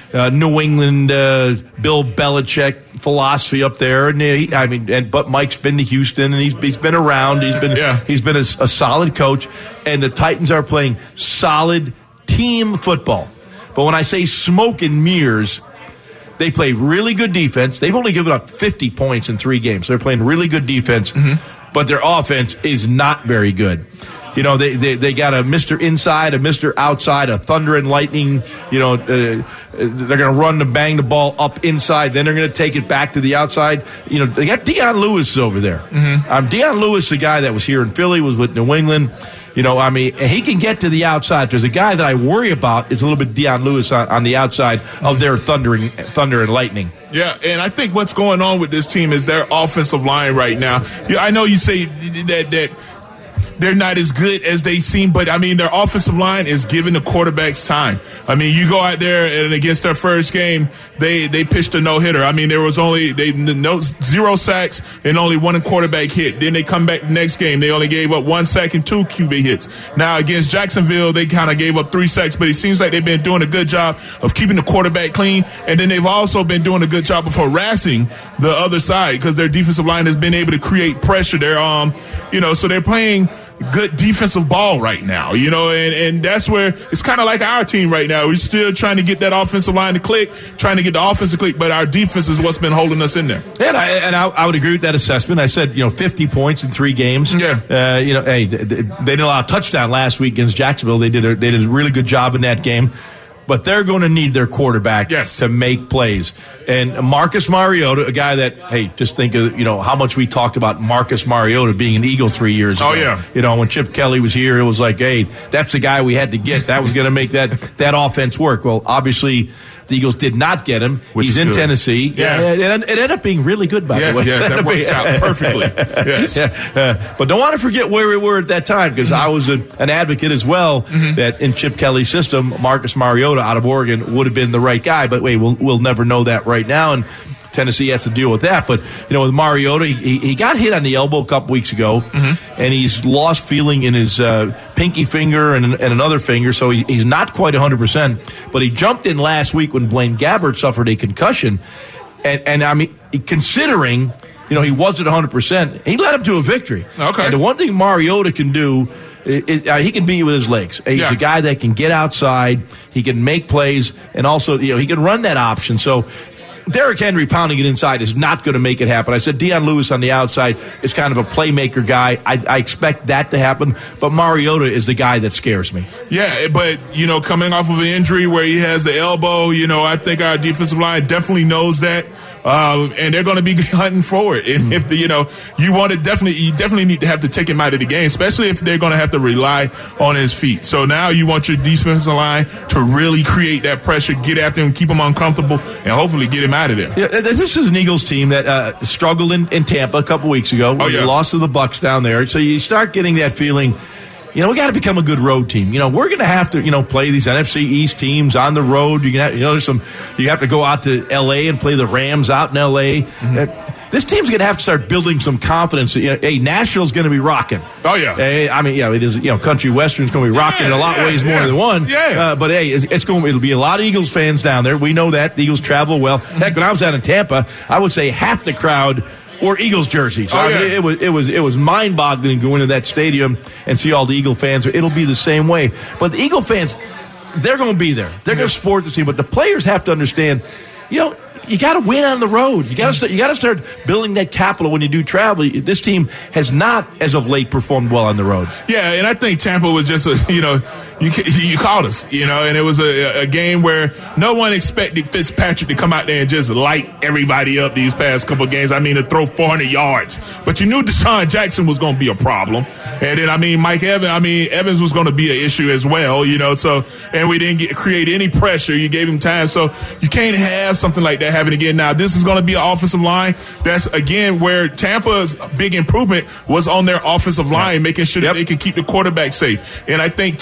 uh, New England, uh, Bill Belichick philosophy up there. And he, I mean, and but Mike's been to Houston and he's he's been around. He's been yeah. he's been a, a solid coach. And the Titans are playing solid team football. But when I say smoke and mirrors, they play really good defense. They've only given up fifty points in three games. They're playing really good defense, mm-hmm. but their offense is not very good. You know, they, they, they got a Mister Inside, a Mister Outside, a Thunder and Lightning. You know, uh, they're going to run to bang the ball up inside. Then they're going to take it back to the outside. You know, they got Deion Lewis over there. Mm-hmm. Um, Deion Lewis, the guy that was here in Philly, was with New England. You know, I mean, he can get to the outside. There's a guy that I worry about. It's a little bit Deion Lewis on, on the outside of their thundering, Thunder and Lightning. Yeah, and I think what's going on with this team is their offensive line right now. Yeah, I know you say that that they're not as good as they seem, but I mean, their offensive line is giving the quarterbacks time. I mean, you go out there and against their first game, they, they pitched a no-hitter. I mean, there was only they no zero sacks and only one quarterback hit. Then they come back the next game. They only gave up one sack and two Q B hits. Now, against Jacksonville, they kind of gave up three sacks, but it seems like they've been doing a good job of keeping the quarterback clean, and then they've also been doing a good job of harassing the other side because their defensive line has been able to create pressure. They're, um, you know, so they're playing good defensive ball right now, you know, and, and that's where it's kind of like our team right now. We're still trying to get that offensive line to click, trying to get the offense to click, but our defense is what's been holding us in there. And I, and I, I would agree with that assessment. I said, you know, fifty points in three games. Yeah. Uh, you know, hey, they didn't allow a touchdown last week against Jacksonville. They did a, they did a really good job in that game. But they're going to need their quarterback yes. to make plays. And Marcus Mariota, a guy that, hey, just think of, you know, how much we talked about Marcus Mariota being an Eagle three years ago. Oh, yeah. You know, when Chip Kelly was here, it was like, hey, that's the guy we had to get. That was going to make that, that offense work. Well, obviously, the Eagles did not get him. Which He's is in good. Tennessee. Yeah. It, it ended up being really good, by yeah, the way. Yes, that worked out perfectly. Yes. Yeah. Uh, but don't want to forget where we were at that time, because mm-hmm. I was a, an advocate as well mm-hmm. that in Chip Kelly's system, Marcus Mariota out of Oregon would have been the right guy. But wait, we'll, we'll never know that right now. And Tennessee has to deal with that. But, you know, with Mariota, he, he got hit on the elbow a couple weeks ago, mm-hmm. and he's lost feeling in his uh, pinky finger and, and another finger, so he, he's not quite one hundred percent. But he jumped in last week when Blaine Gabbert suffered a concussion. And, and I mean, considering, you know, he wasn't one hundred percent, he led him to a victory. Okay. And the one thing Mariota can do, It, it, uh, he can beat you with his legs. He's yeah. a guy that can get outside, he can make plays, and also, you know, he can run that option. So Derrick Henry pounding it inside is not going to make it happen. I said Deion Lewis on the outside is kind of a playmaker guy. I, I expect that to happen, but Mariota is the guy that scares me. Yeah, but, you know, coming off of an injury where he has the elbow, you know, I think our defensive line definitely knows that. Uh, and they're going to be hunting forward. And mm-hmm. if the, you know, you want to definitely, you definitely need to have to take him out of the game, especially if they're going to have to rely on his feet. So now you want your defensive line to really create that pressure, get after him, keep him uncomfortable, and hopefully get him out of there. Yeah, this is an Eagles team that uh, struggled in, in Tampa a couple weeks ago. Oh, yeah. They lost to the Bucs down there. So you start getting that feeling, you know, we got to become a good road team. You know, we're going to have to, you know, play these N F C East teams on the road. You can, have, you know, there's some. You have to go out to L A and play the Rams out in L A. Mm-hmm. Uh, this team's going to have to start building some confidence. You know, hey, Nashville's going to be rocking. Oh yeah. Hey, I mean, yeah, it is. You know, country western's going to be rocking yeah, in a lot yeah, of ways yeah. more than one. Yeah. Uh, but hey, it's, it's going. It'll be a lot of Eagles fans down there. We know that the Eagles travel well. Mm-hmm. Heck, when I was out in Tampa, I would say half the crowd or Eagles jerseys. Oh, I yeah. mean, it was it was it was mind-boggling to go into that stadium and see all the Eagle fans. It'll be the same way. But the Eagle fans, they're going to be there. They're going to support the team. But the players have to understand, you know, you got to win on the road. You got to you got to start building that capital when you do travel. This team has not, as of late, performed well on the road. Yeah, and I think Tampa was just a, you know, you you called us, you know, and it was a, a game where no one expected Fitzpatrick to come out there and just light everybody up these past couple of games. I mean, to throw four hundred yards. But you knew Deshaun Jackson was going to be a problem. And then, I mean, Mike Evans, I mean, Evans was going to be an issue as well, you know, so, and we didn't get, create any pressure. You gave him time. So you can't have something like that happen again. Now, this is going to be an offensive line. That's, again, where Tampa's big improvement was on their offensive line, making sure that yep. they can keep the quarterback safe. And I think Tennessee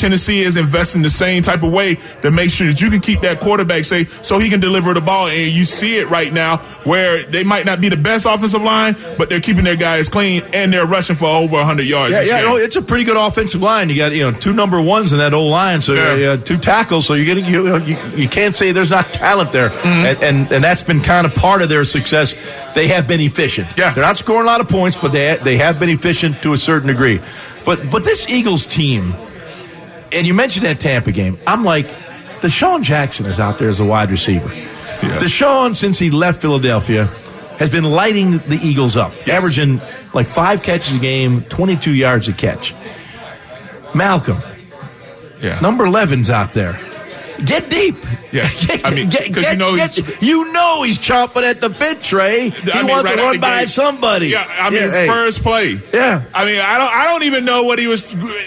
is investing the same type of way to make sure that you can keep that quarterback safe so he can deliver the ball. And you see it right now where they might not be the best offensive line, but they're keeping their guys clean and they're rushing for over one hundred yards. Yeah, each yeah, game. no, it's a pretty good offensive line. You got you know two number ones in that old line, so Yeah. uh, two tackles. So you're getting you, you you can't say there's not talent there, Mm-hmm. and, and and that's been kind of part of their success. They have been efficient. Yeah, they're not scoring a lot of points, but they they have been efficient to a certain degree. But but this Eagles team, and you mentioned that Tampa game, I'm like, Deshaun Jackson is out there as a wide receiver. Yeah. Deshaun, since he left Philadelphia, has been lighting the Eagles up, yes. averaging like five catches a game, twenty-two yards a catch. Malcolm, yeah, number eleven's out there. Get deep. Yeah, get, I mean, get, because get, you know, get, he's, you know he's chomping at the bit, Trey. He I mean, wants right to out run the by gate. somebody. Yeah, I mean, yeah, hey. first play. Yeah, I mean, I don't, I don't even know what he was.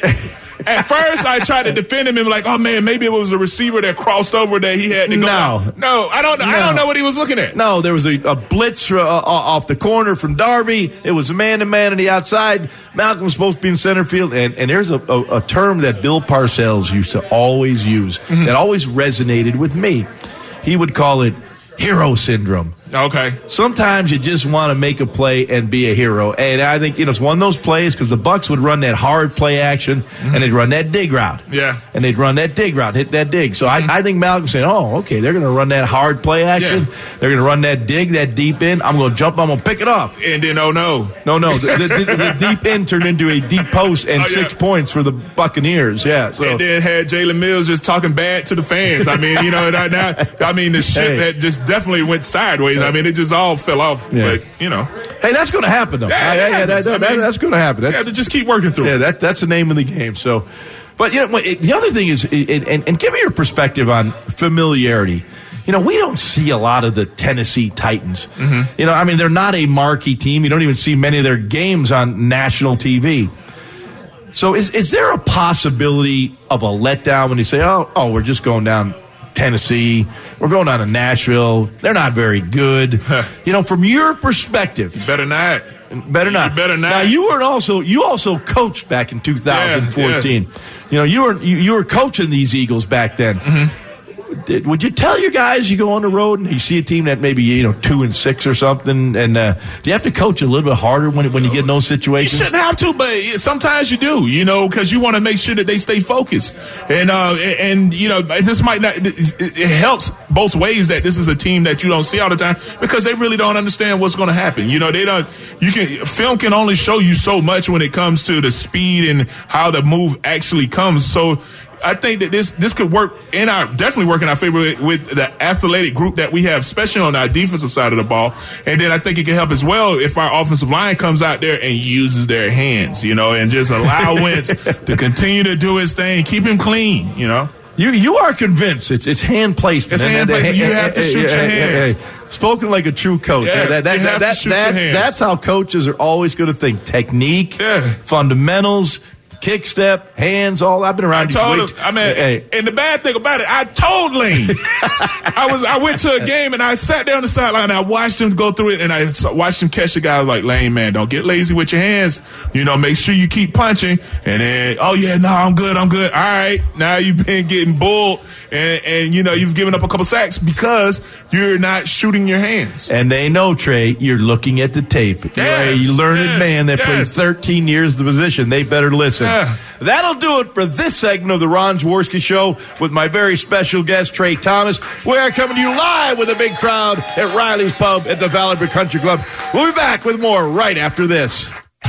At first, I tried to defend him and be like, "Oh man, maybe it was a receiver that crossed over that he had to go." No, no, I don't. No. I don't know what he was looking at. No, there was a, a blitz uh, off the corner from Darby. It was a man-to-man on the outside. Malcolm was supposed to be in center field, and, and there's a, a, a term that Bill Parcells used to always use mm-hmm. that always resonated with me. He would call it hero syndrome. Okay. Sometimes you just want to make a play and be a hero. And I think, you know, it's one of those plays because the Bucs would run that hard play action mm-hmm. and they'd run that dig route. Yeah. And they'd run that dig route, hit that dig. So mm-hmm. I, I think Malcolm said, oh, okay, they're going to run that hard play action. Yeah. They're going to run that dig, that deep in. I'm going to jump, I'm going to pick it up. And then, oh, no. No, no. The, the, the, the deep in turned into a deep post and oh, yeah. six points for the Buccaneers. Yeah. So. And then had Jalen Mills just talking bad to the fans. I mean, you know, that, that, I mean, the shit hey. that just definitely went sideways. I mean, it just all fell off, yeah. but you know. Hey, that's going to happen though. Yeah, yeah, yeah that, that, that, I mean, that's going to happen. That's, yeah, to just keep working through. Yeah, it. that that's the name of the game. So, but you know, it, the other thing is, it, and, and give me your perspective on familiarity. You know, we don't see a lot of the Tennessee Titans. Mm-hmm. You know, I mean, they're not a marquee team. You don't even see many of their games on national T V. So, is is there a possibility of a letdown when you say, "Oh, oh, we're just going down"? Tennessee, we're going down to Nashville. They're not very good. You know, from your perspective, you better not. Better not. You better not. Now you were also you also coached back in two thousand fourteen. Yeah, yeah. You know, you were you, you were coaching these Eagles back then. Mm-hmm. Did, would you tell your guys you go on the road and you see a team that maybe you know two and six or something, and uh, do you have to coach a little bit harder when when you get in those situations? You shouldn't have to, but sometimes you do. You know, because you want to make sure that they stay focused, and uh, and you know this might not. It, it helps both ways that this is a team that you don't see all the time because they really don't understand what's going to happen. You know, they don't. You can film can only show you so much when it comes to the speed and how the move actually comes. So. I think that this this could work in our definitely work in our favor with, with the athletic group that we have, especially on our defensive side of the ball. And then I think it can help as well if our offensive line comes out there and uses their hands, you know, and just allow Wentz to continue to do his thing, keep him clean, you know. You you are convinced it's it's hand placement. It's hand placement. You have to shoot your hands. Spoken like a true coach. Yeah, that, that, you have that, to shoot that, your hands. That's how coaches are always going to think. Technique, yeah. fundamentals. Kick step, hands, all. I've been around. I told you. him. I mean, hey. And the bad thing about it, I told Lane. I was. I went to a game and I sat down on the sideline. And I watched him go through it, and I watched him catch the guy. I was like, Lane, man, don't get lazy with your hands. You know, make sure you keep punching. And then, oh yeah, no, I'm good. I'm good. All right, now you've been getting bulled, and and you know you've given up a couple sacks because you're not shooting your hands. And they know, Trey, you're looking at the tape. Yes, you're a learned yes, man that yes. played thirteen years the position. They better listen. Yeah. That'll do it for this segment of the Ron Jaworski Show with my very special guest, Trey Thomas. We're coming to you live with a big crowd at Riley's Pub at the Valley Brook Country Club. We'll be back with more right after this.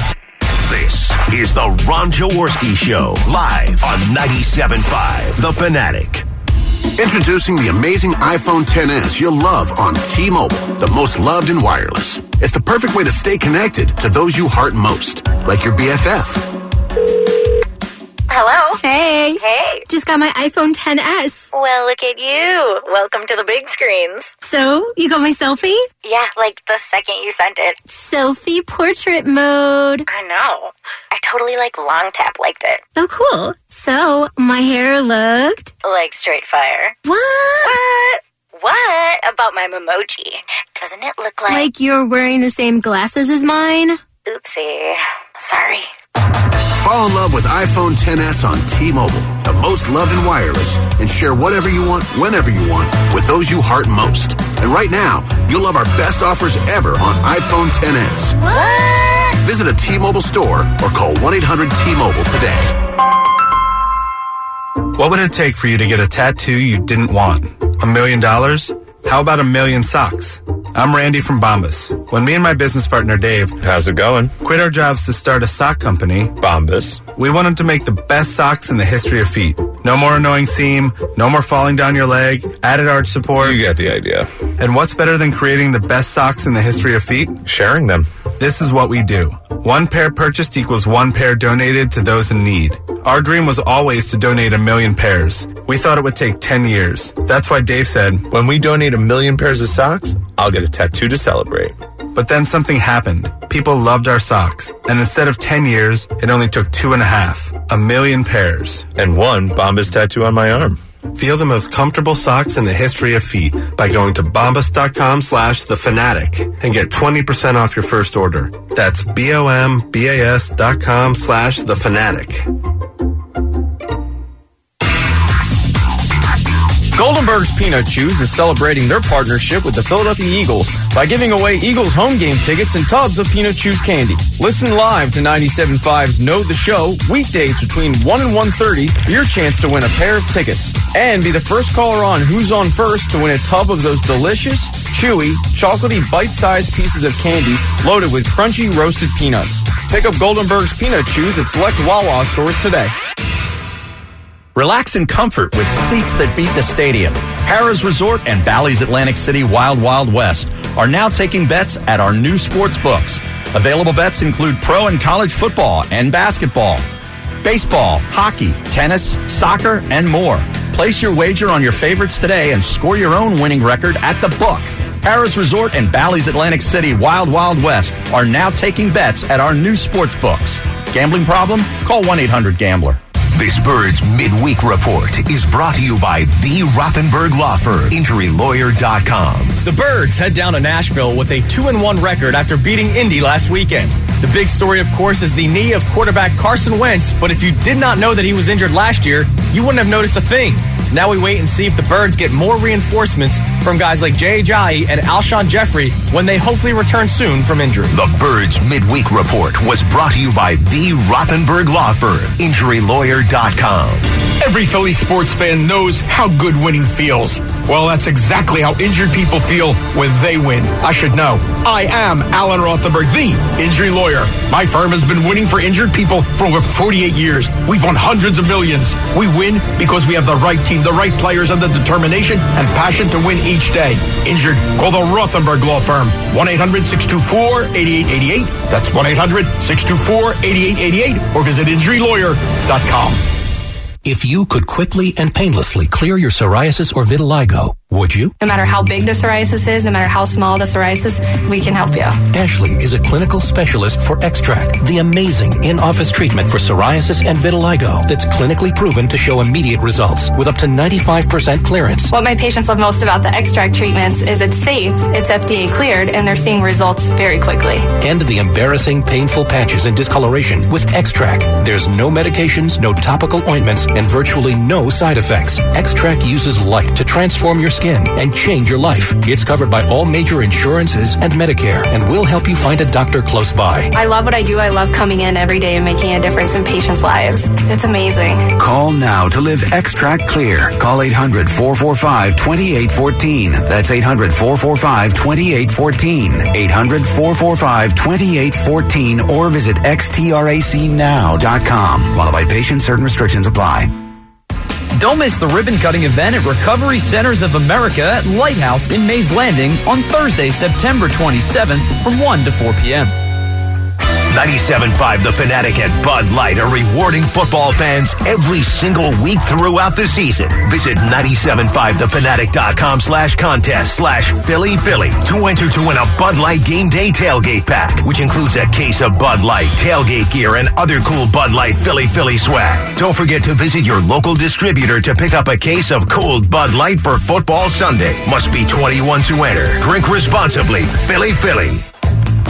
This is the Ron Jaworski Show, live on ninety-seven point five The Fanatic. Introducing the amazing iPhone X S you'll love on T-Mobile, the most loved in wireless. It's the perfect way to stay connected to those you heart most, like your B F F. Hello. Hey. Hey. Just got my iPhone X S. Well, look at you. Welcome to the big screens. So, you got my selfie? Yeah, like the second you sent it. Selfie portrait mode. I know. I totally, like, long tap liked it. Oh, cool. So, my hair looked... like straight fire. What? What? What about my Memoji? Doesn't it look like... like you're wearing the same glasses as mine? Oopsie. Sorry. Fall in love with iPhone X S on T-Mobile, the most loved in wireless, and share whatever you want, whenever you want, with those you heart most. And right now, you'll love our best offers ever on iPhone X S. What? Visit a T-Mobile store or call one eight hundred T Mobile today. What would it take for you to get a tattoo you didn't want? A million dollars? How about a million socks? I'm Randy from Bombas. When me and my business partner Dave, how's it going? Quit our jobs to start a sock company, Bombas. We wanted to make the best socks in the history of feet. No more annoying seam, no more falling down your leg, added arch support. You get the idea. And what's better than creating the best socks in the history of feet? Sharing them. This is what we do. One pair purchased equals one pair donated to those in need. Our dream was always to donate a million pairs. We thought it would take ten years. That's why Dave said, when we donate a million pairs of socks, I'll get a tattoo to celebrate. But then something happened. People loved our socks. And instead of ten years, it only took two and a half. A million pairs. And one Bombas tattoo on my arm. Feel the most comfortable socks in the history of feet by going to bombas.com slash the fanatic and get twenty percent off your first order. That's B-O-M-B-A-S dot com slash the fanatic. Goldenberg's Peanut Chews is celebrating their partnership with the Philadelphia Eagles by giving away Eagles home game tickets and tubs of Peanut Chews candy. Listen live to ninety-seven point five's Know the Show weekdays between one and one thirty for your chance to win a pair of tickets. And be the first caller on Who's On First to win a tub of those delicious, chewy, chocolatey, bite-sized pieces of candy loaded with crunchy roasted peanuts. Pick up Goldenberg's Peanut Chews at select Wawa stores today. Relax in comfort with seats that beat the stadium. Harrah's Resort and Bally's Atlantic City Wild Wild West are now taking bets at our new sports books. Available bets include pro and college football and basketball, baseball, hockey, tennis, soccer, and more. Place your wager on your favorites today and score your own winning record at the book. Harrah's Resort and Bally's Atlantic City Wild Wild West are now taking bets at our new sports books. Gambling problem? Call one eight hundred gambler. This Birds Midweek Report is brought to you by the Rothenberg Law Firm, injury lawyer dot com. The Birds head down to Nashville with a two and one record after beating Indy last weekend. The big story, of course, is the knee of quarterback Carson Wentz, but if you did not know that he was injured last year, you wouldn't have noticed a thing. Now we wait and see if the Birds get more reinforcements from guys like Jay Ajayi and Alshon Jeffrey when they hopefully return soon from injury. The Birds Midweek Report was brought to you by the Rothenberg Law Firm, injury lawyer dot com. Every Philly sports fan knows how good winning feels. Well, that's exactly how injured people feel when they win. I should know. I am Alan Rothenberg, the injury lawyer. My firm has been winning for injured people for over forty-eight years. We've won hundreds of millions. We win because we have the right team, the right players, and the determination and passion to win each day. Injured? Call the Rothenberg Law Firm. one eight hundred six two four eight eight eight eight. That's one eight hundred six two four eight eight eight eight or visit injury lawyer dot com. If you could quickly and painlessly clear your psoriasis or vitiligo, would you? No matter how big the psoriasis is, no matter how small the psoriasis, we can help you. Ashley is a clinical specialist for Extract, the amazing in-office treatment for psoriasis and vitiligo that's clinically proven to show immediate results with up to ninety-five percent clearance. What my patients love most about the Extract treatments is it's safe, it's F D A cleared, and they're seeing results very quickly. End the embarrassing, painful patches and discoloration with Extract. There's no medications, no topical ointments, and virtually no side effects. Extract uses light to transform your skin and change your life. It's covered by all major insurances and Medicare, and will help you find a doctor close by. I love what I do. I love coming in every day and making a difference in patients' lives. It's amazing. Call now to live Extract Clear. Call eight hundred four four five two eight one four. That's eight hundred four four five two eight one four. eight hundred four four five two eight one four or visit x t r a c now dot com. While by patient, certain restrictions apply. Don't miss the ribbon-cutting event at Recovery Centers of America at Lighthouse in Mays Landing on Thursday, September twenty-seventh from one to four p.m. ninety-seven point five The Fanatic and Bud Light are rewarding football fans every single week throughout the season. Visit ninety-seven point five the fanatic dot com slash contest slash Philly Philly to enter to win a Bud Light Game Day Tailgate Pack, which includes a case of Bud Light, tailgate gear, and other cool Bud Light Philly Philly swag. Don't forget to visit your local distributor to pick up a case of cold Bud Light for football Sunday. Must be twenty-one to enter. Drink responsibly. Philly Philly.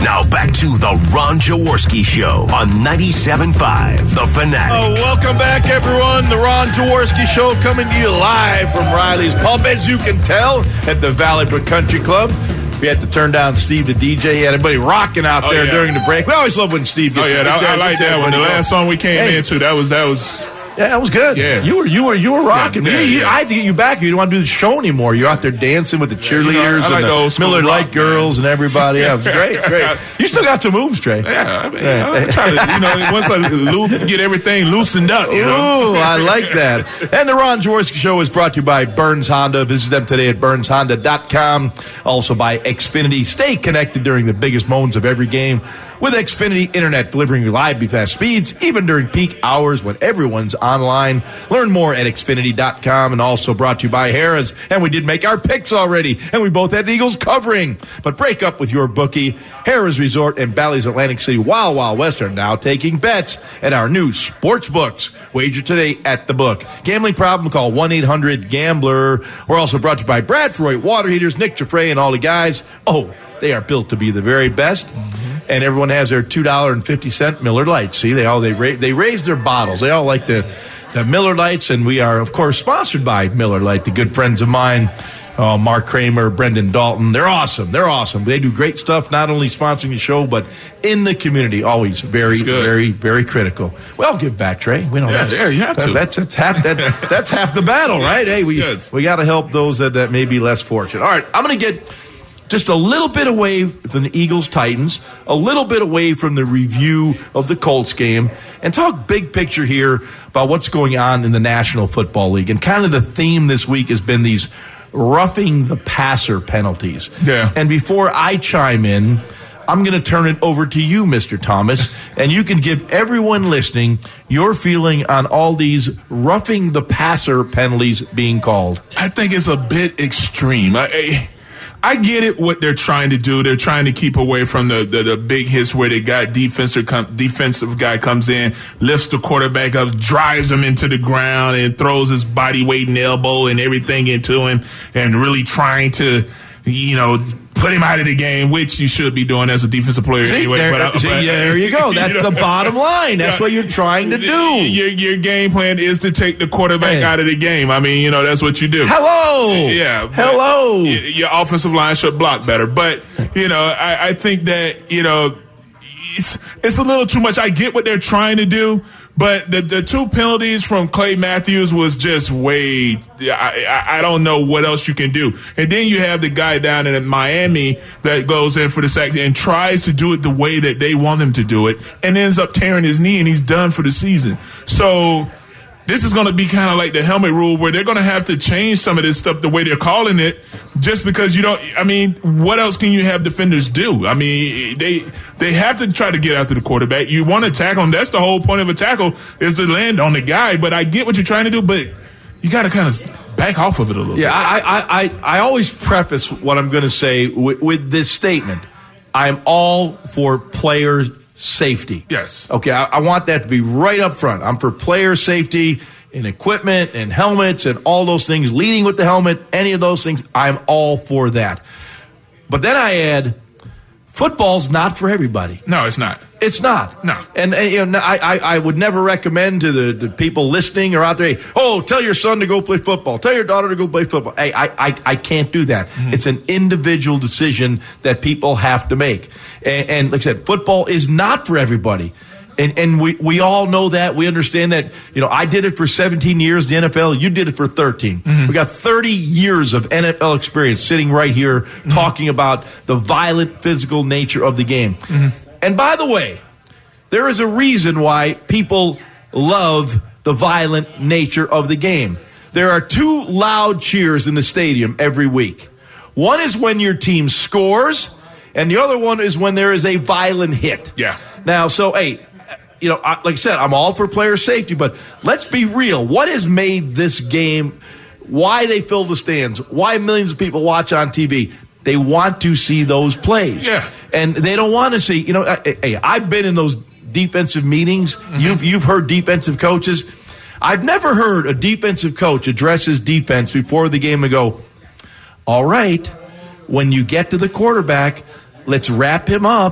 Now back to the Ron Jaworski Show on ninety-seven point five, The Fanatic. Oh, welcome back, everyone. The Ron Jaworski Show coming to you live from Riley's Pub, as you can tell, at the Valley Brook Country Club. We had to turn down Steve the D J. He had everybody rocking out Oh, there yeah. during the break. We always love when Steve gets Oh, yeah, it. that, I like that one. The last song we came Hey. into, that was, that was... Yeah, that was good. Yeah. You were you were you were rocking. Yeah, You- yeah, you- yeah. I had to get you back. You didn't want to do the show anymore. You're out there dancing with the cheerleaders you know, I like and the the old school Miller rock, Lite girls and everybody. Yeah, it was great, great. You still got some moves, Trey. Yeah, I mean, I'm trying to, you know, once I loo- get everything loosened up, you know. Ooh, I like that. And the Ron Jaworski Show is brought to you by Burns Honda. Visit them today at burns honda dot com. Also by Xfinity. Stay connected during the biggest moments of every game with Xfinity Internet, delivering reliably fast speeds, even during peak hours when everyone's online. Learn more at xfinity dot com. And also brought to you by Harrah's. And we did make our picks already, and we both had the Eagles covering. But break up with your bookie. Harrah's Resort and Bally's Atlantic City Wild Wild West are now taking bets at our new sports books. Wager today at the book. Gambling problem? Call one eight hundred gambler. We're also brought to you by Bradford Water Heaters, Nick Giuffre, and all the guys. Oh, they are built to be the very best. And everyone has their two dollars and fifty cents Miller Lights. See, they all they ra- they raise their bottles. They all like the, the Miller Lights, and we are, of course, sponsored by Miller Lite, the good friends of mine, uh, Mark Kramer, Brendan Dalton. They're awesome. They're awesome. They do great stuff, not only sponsoring the show, but in the community. Always very, very, very critical. Well, give back, Trey. We don't Yeah, have yeah, you have that- to. That's, that's half that. That's half the battle, right? Hey, we we got to help those that, that may be less fortunate. All right, I'm going to get just a little bit away from the Eagles-Titans, a little bit away from the review of the Colts game, and talk big picture here about what's going on in the National Football League. And kind of the theme this week has been these roughing the passer penalties. Yeah. And before I chime in, I'm going to turn it over to you, Mister Thomas, and you can give everyone listening your feeling on all these roughing the passer penalties being called. I think it's a bit extreme. I, I, I get it, what they're trying to do. They're trying to keep away from the, the, the big hits where the guy, defensive, com, defensive guy comes in, lifts the quarterback up, drives him into the ground, and throws his body weight and elbow and everything into him, and really trying to, you know, put him out of the game, which you should be doing as a defensive player See, anyway. there, but, I- see, but- yeah, there you go. That's you know, the bottom line. That's yeah. what you're trying to do. Your, your game plan is to take the quarterback Hey. out of the game. I mean, you know, that's what you do. Hello. Yeah. but Hello. y- Your offensive line should block better. But, you know, I, I think that, you know, it's, it's a little too much. I get what they're trying to do. But the, the two penalties from Clay Matthews was just way, I, I, I don't know what else you can do. And then you have the guy down in Miami that goes in for the sack and tries to do it the way that they want him to do it and ends up tearing his knee and he's done for the season. So this is going to be kind of like the helmet rule where they're going to have to change some of this stuff the way they're calling it just because you don't, I mean, what else can you have defenders do? I mean, they they have to try to get after the quarterback. You want to tackle him. That's the whole point of a tackle is to land on the guy. But I get what you're trying to do, but you got to kind of back off of it a little Yeah, bit. I, I, I, I always preface what I'm going to say with, with this statement. I'm all for players' safety. Yes. Okay, I, I want that to be right up front. I'm for player safety in equipment and helmets and all those things, leading with the helmet, any of those things. I'm all for that. But then I add, football's not for everybody. No, it's not. It's not. No. And, and you know, I, I, I would never recommend to the, the people listening or out there, hey, oh, tell your son to go play football. Tell your daughter to go play football. Hey, I, I, I can't do that. Mm-hmm. It's an individual decision that people have to make. And, and like I said, football is not for everybody. And, and we, we all know that. We understand that. You know, I did it for seventeen years, the N F L. You did it for thirteen. Mm-hmm. We got thirty years of N F L experience sitting right here mm-hmm. talking about the violent, physical nature of the game. Mm-hmm. And by the way, there is a reason why people love the violent nature of the game. There are two loud cheers in the stadium every week. One is when your team scores, and the other one is when there is a violent hit. Yeah. Now, so, hey, you know, like I said, I'm all for player safety, but let's be real. What has made this game, why they fill the stands, why millions of people watch on T V? They want to see those plays. Yeah. And they don't want to see, you know, hey, I've been in those defensive meetings. Mm-hmm. You've, you've heard defensive coaches. I've never heard a defensive coach address his defense before the game and go, all right, when you get to the quarterback, let's wrap him up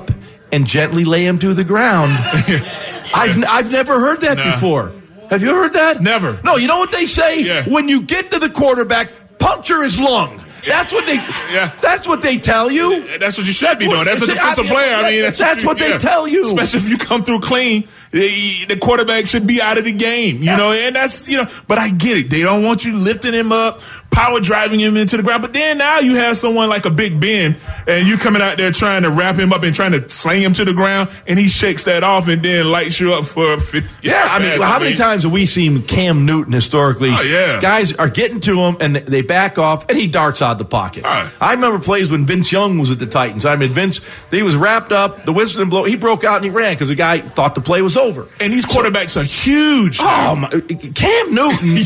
and gently lay him to the ground. I've I've never heard that Nah. before. Have you heard that? Never. No, you know what they say? Yeah. When you get to the quarterback, puncture his lung. That's what they. Yeah. That's what they tell you. That's what you should be doing. That's a what- defensive I- player. I mean, that's, that's, what, you- they yeah. tell you. Especially if you come through clean, the, the quarterback should be out of the game. You know, and that's you know. But I get it. They don't want you lifting him up, power driving him into the ground. But then now you have someone like a Big Ben, and you coming out there trying to wrap him up and trying to sling him to the ground, and he shakes that off and then lights you up for a fifty. Yeah, I mean, how many times have we seen Cam Newton historically? Oh, yeah. Guys are getting to him and they back off, and he darts out the pocket. Oh. I remember plays when Vince Young was with the Titans. I mean, Vince, he was wrapped up, the whistle and blow, he broke out and he ran because the guy thought the play was over. And these quarterbacks are huge. Oh, my, Cam Newton,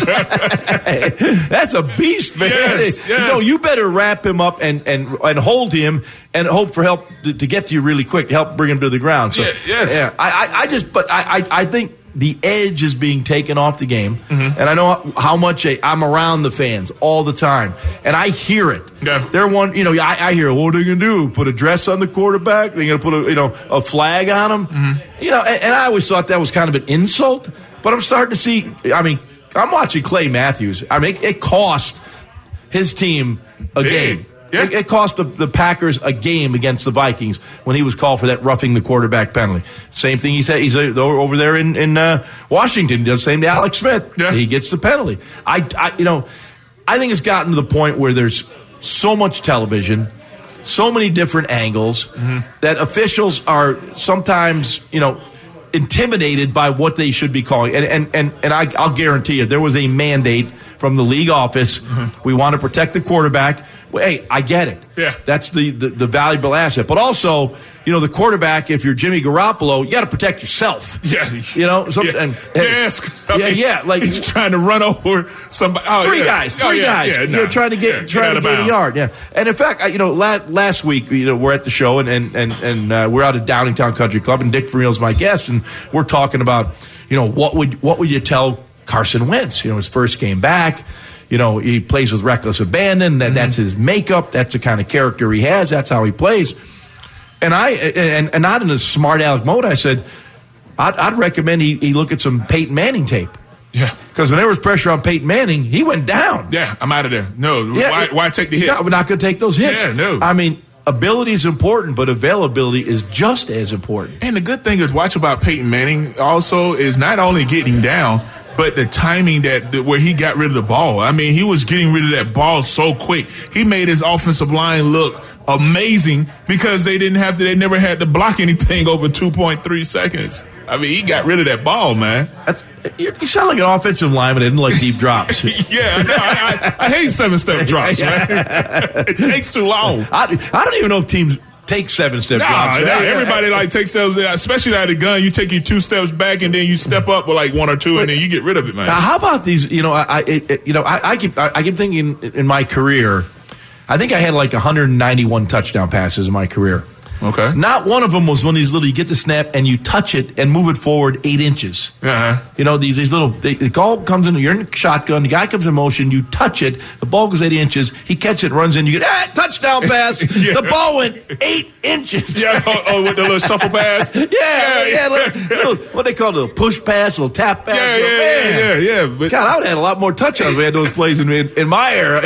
that's a beast, man. Yes, yes. No, you better wrap him up and, and, and hold him and hope for help to, to get to you really quick, help bring him to the ground. So, Yeah, yes. yeah, I, I, I just, but I, I, I think the edge is being taken off the game, Mm-hmm. and I know how much I, I'm around the fans all the time, and I hear it. Yeah. They're one, you know, I, I hear, what are they going to do? Put a dress on the quarterback? They're going to put a, you know, a flag on him? Mm-hmm. You know, and, and I always thought that was kind of an insult, but I'm starting to see. I mean, I'm watching Clay Matthews. I mean, it, it cost his team a Big. game. Yeah. It, it cost the, the Packers a game against the Vikings when he was called for that roughing the quarterback penalty. Same thing he said. He's uh, over there in, in uh, Washington. He does the same to Alex Smith. Yeah. He gets the penalty. I, I, you know, I think it's gotten to the point where there's so much television, so many different angles that officials are sometimes, you know, intimidated by what they should be calling. And and and, and I, I'll guarantee you, there was a mandate from the league office. Mm-hmm. We want to protect the quarterback. Well, hey, I get it. Yeah. That's the, the, the valuable asset. But also, you know, the quarterback, if you're Jimmy Garoppolo, you got to protect yourself. Yeah. You know? Some, Yeah. and, Yes. I yeah, mean, yeah. Like, he's trying to run over somebody. Oh, three yeah. guys, three Oh, yeah, guys. Yeah, You're nah. trying to get, Yeah, trying out to of get a bounds. yard. Yeah. And in fact, I, you know, la- last week, you know, we're at the show and and and, and uh, we're out at Downingtown Country Club, and Dick Vermeil's my guest, and we're talking about, you know, what would what would you tell Carson Wentz? You know, his first game back. You know, he plays with reckless abandon. That, mm-hmm. That's his makeup. That's the kind of character he has. That's how he plays. And I, and, and not in a smart aleck mode, I said, I'd, I'd recommend he, he look at some Peyton Manning tape. Yeah. Because when there was pressure on Peyton Manning, he went down. Yeah, I'm out of there. No, Yeah, why, it- why take the hit? No, we're not going to take those hits. Yeah, no. I mean, ability is important, but availability is just as important. And the good thing is, watch about Peyton Manning also is not only getting down, but the timing that where he got rid of the ball. I mean, he was getting rid of that ball so quick. He made his offensive line look amazing because they didn't have to, they never had to block anything over two point three seconds. I mean, he got rid of that ball, man. That's, you you sound like an offensive lineman that didn't like deep drops. Yeah, no, I, I, I hate seven-step drops, man. It takes too long. I, I don't even know if teams take seven-step Nah, drops. nah, Yeah, yeah. everybody like takes those, especially out of the gun. You take your two steps back and then you step up with like one or two, and then you get rid of it, man. Now, how about these? You know, I, I it, you know, I, I keep, I, I keep thinking in my career. I think I had like one hundred ninety-one touchdown passes in my career. Okay. Not one of them was one of these little, you get the snap and you touch it and move it forward eight inches. Uh-huh. You know, these these little, they, the ball comes in, you're in a shotgun, the guy comes in motion, you touch it, the ball goes eight inches, he catches it, runs in, you get, ah, touchdown pass. Yeah. The ball went eight inches. Yeah, oh, oh, with the little shuffle pass. Yeah, yeah, yeah, little, little, what they call it, a little push pass, a little tap pass. Yeah, You know, yeah, man. yeah, yeah, yeah. But God, I would have had a lot more touchdowns if we had those plays in, in, in my era.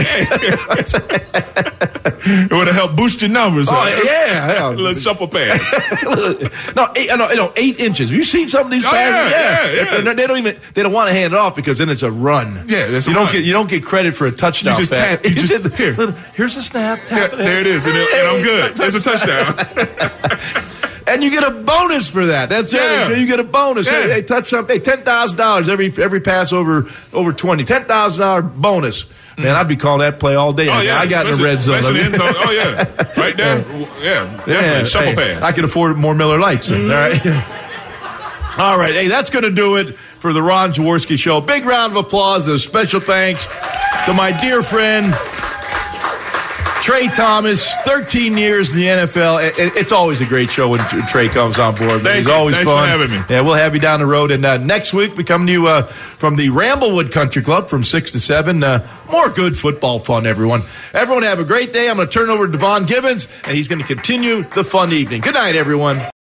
it would have helped boost your numbers. Oh, huh? yeah, yeah. A little shuffle pass. no, eight, no, no, eight inches. Have you seen some of these Oh, passes? yeah, yeah, yeah. They, they don't even. They don't want to hand it off because then it's a run. Yeah, that's a you don't run. get. You don't get credit for a touchdown. You just pass. tap- you just- did the- here. little- Here's a snap. Yeah, Tap it there in. it is, and, it- and I'm good. It's a touchdown. And you get a bonus for that. That's Yeah. it. You get a bonus. Yeah. Hey, hey, touchdown. Hey, ten thousand dollars every every pass over over twenty. Ten thousand dollar bonus. Man, I'd be calling that play all day. Oh, yeah. I got in the especially- red zone. especially in the end zone. Oh, yeah. Right there. Yeah, definitely. Yeah, Shuffle hey, pass. I can afford more Miller Lights. All right. All right. Hey, that's going to do it for the Ron Jaworski Show. Big round of applause and a special thanks to my dear friend, Trey Thomas, thirteen years in the N F L. It, it, it's always a great show when Trey comes on board. Thank He's you. always Thanks fun. for having me. Yeah, we'll have you down the road. And uh, next week, we come to you uh, from the Ramblewood Country Club from six to seven. Uh, more good football fun, everyone. Everyone have a great day. I'm going to turn over to Devon Gibbons, and he's going to continue the fun evening. Good night, everyone.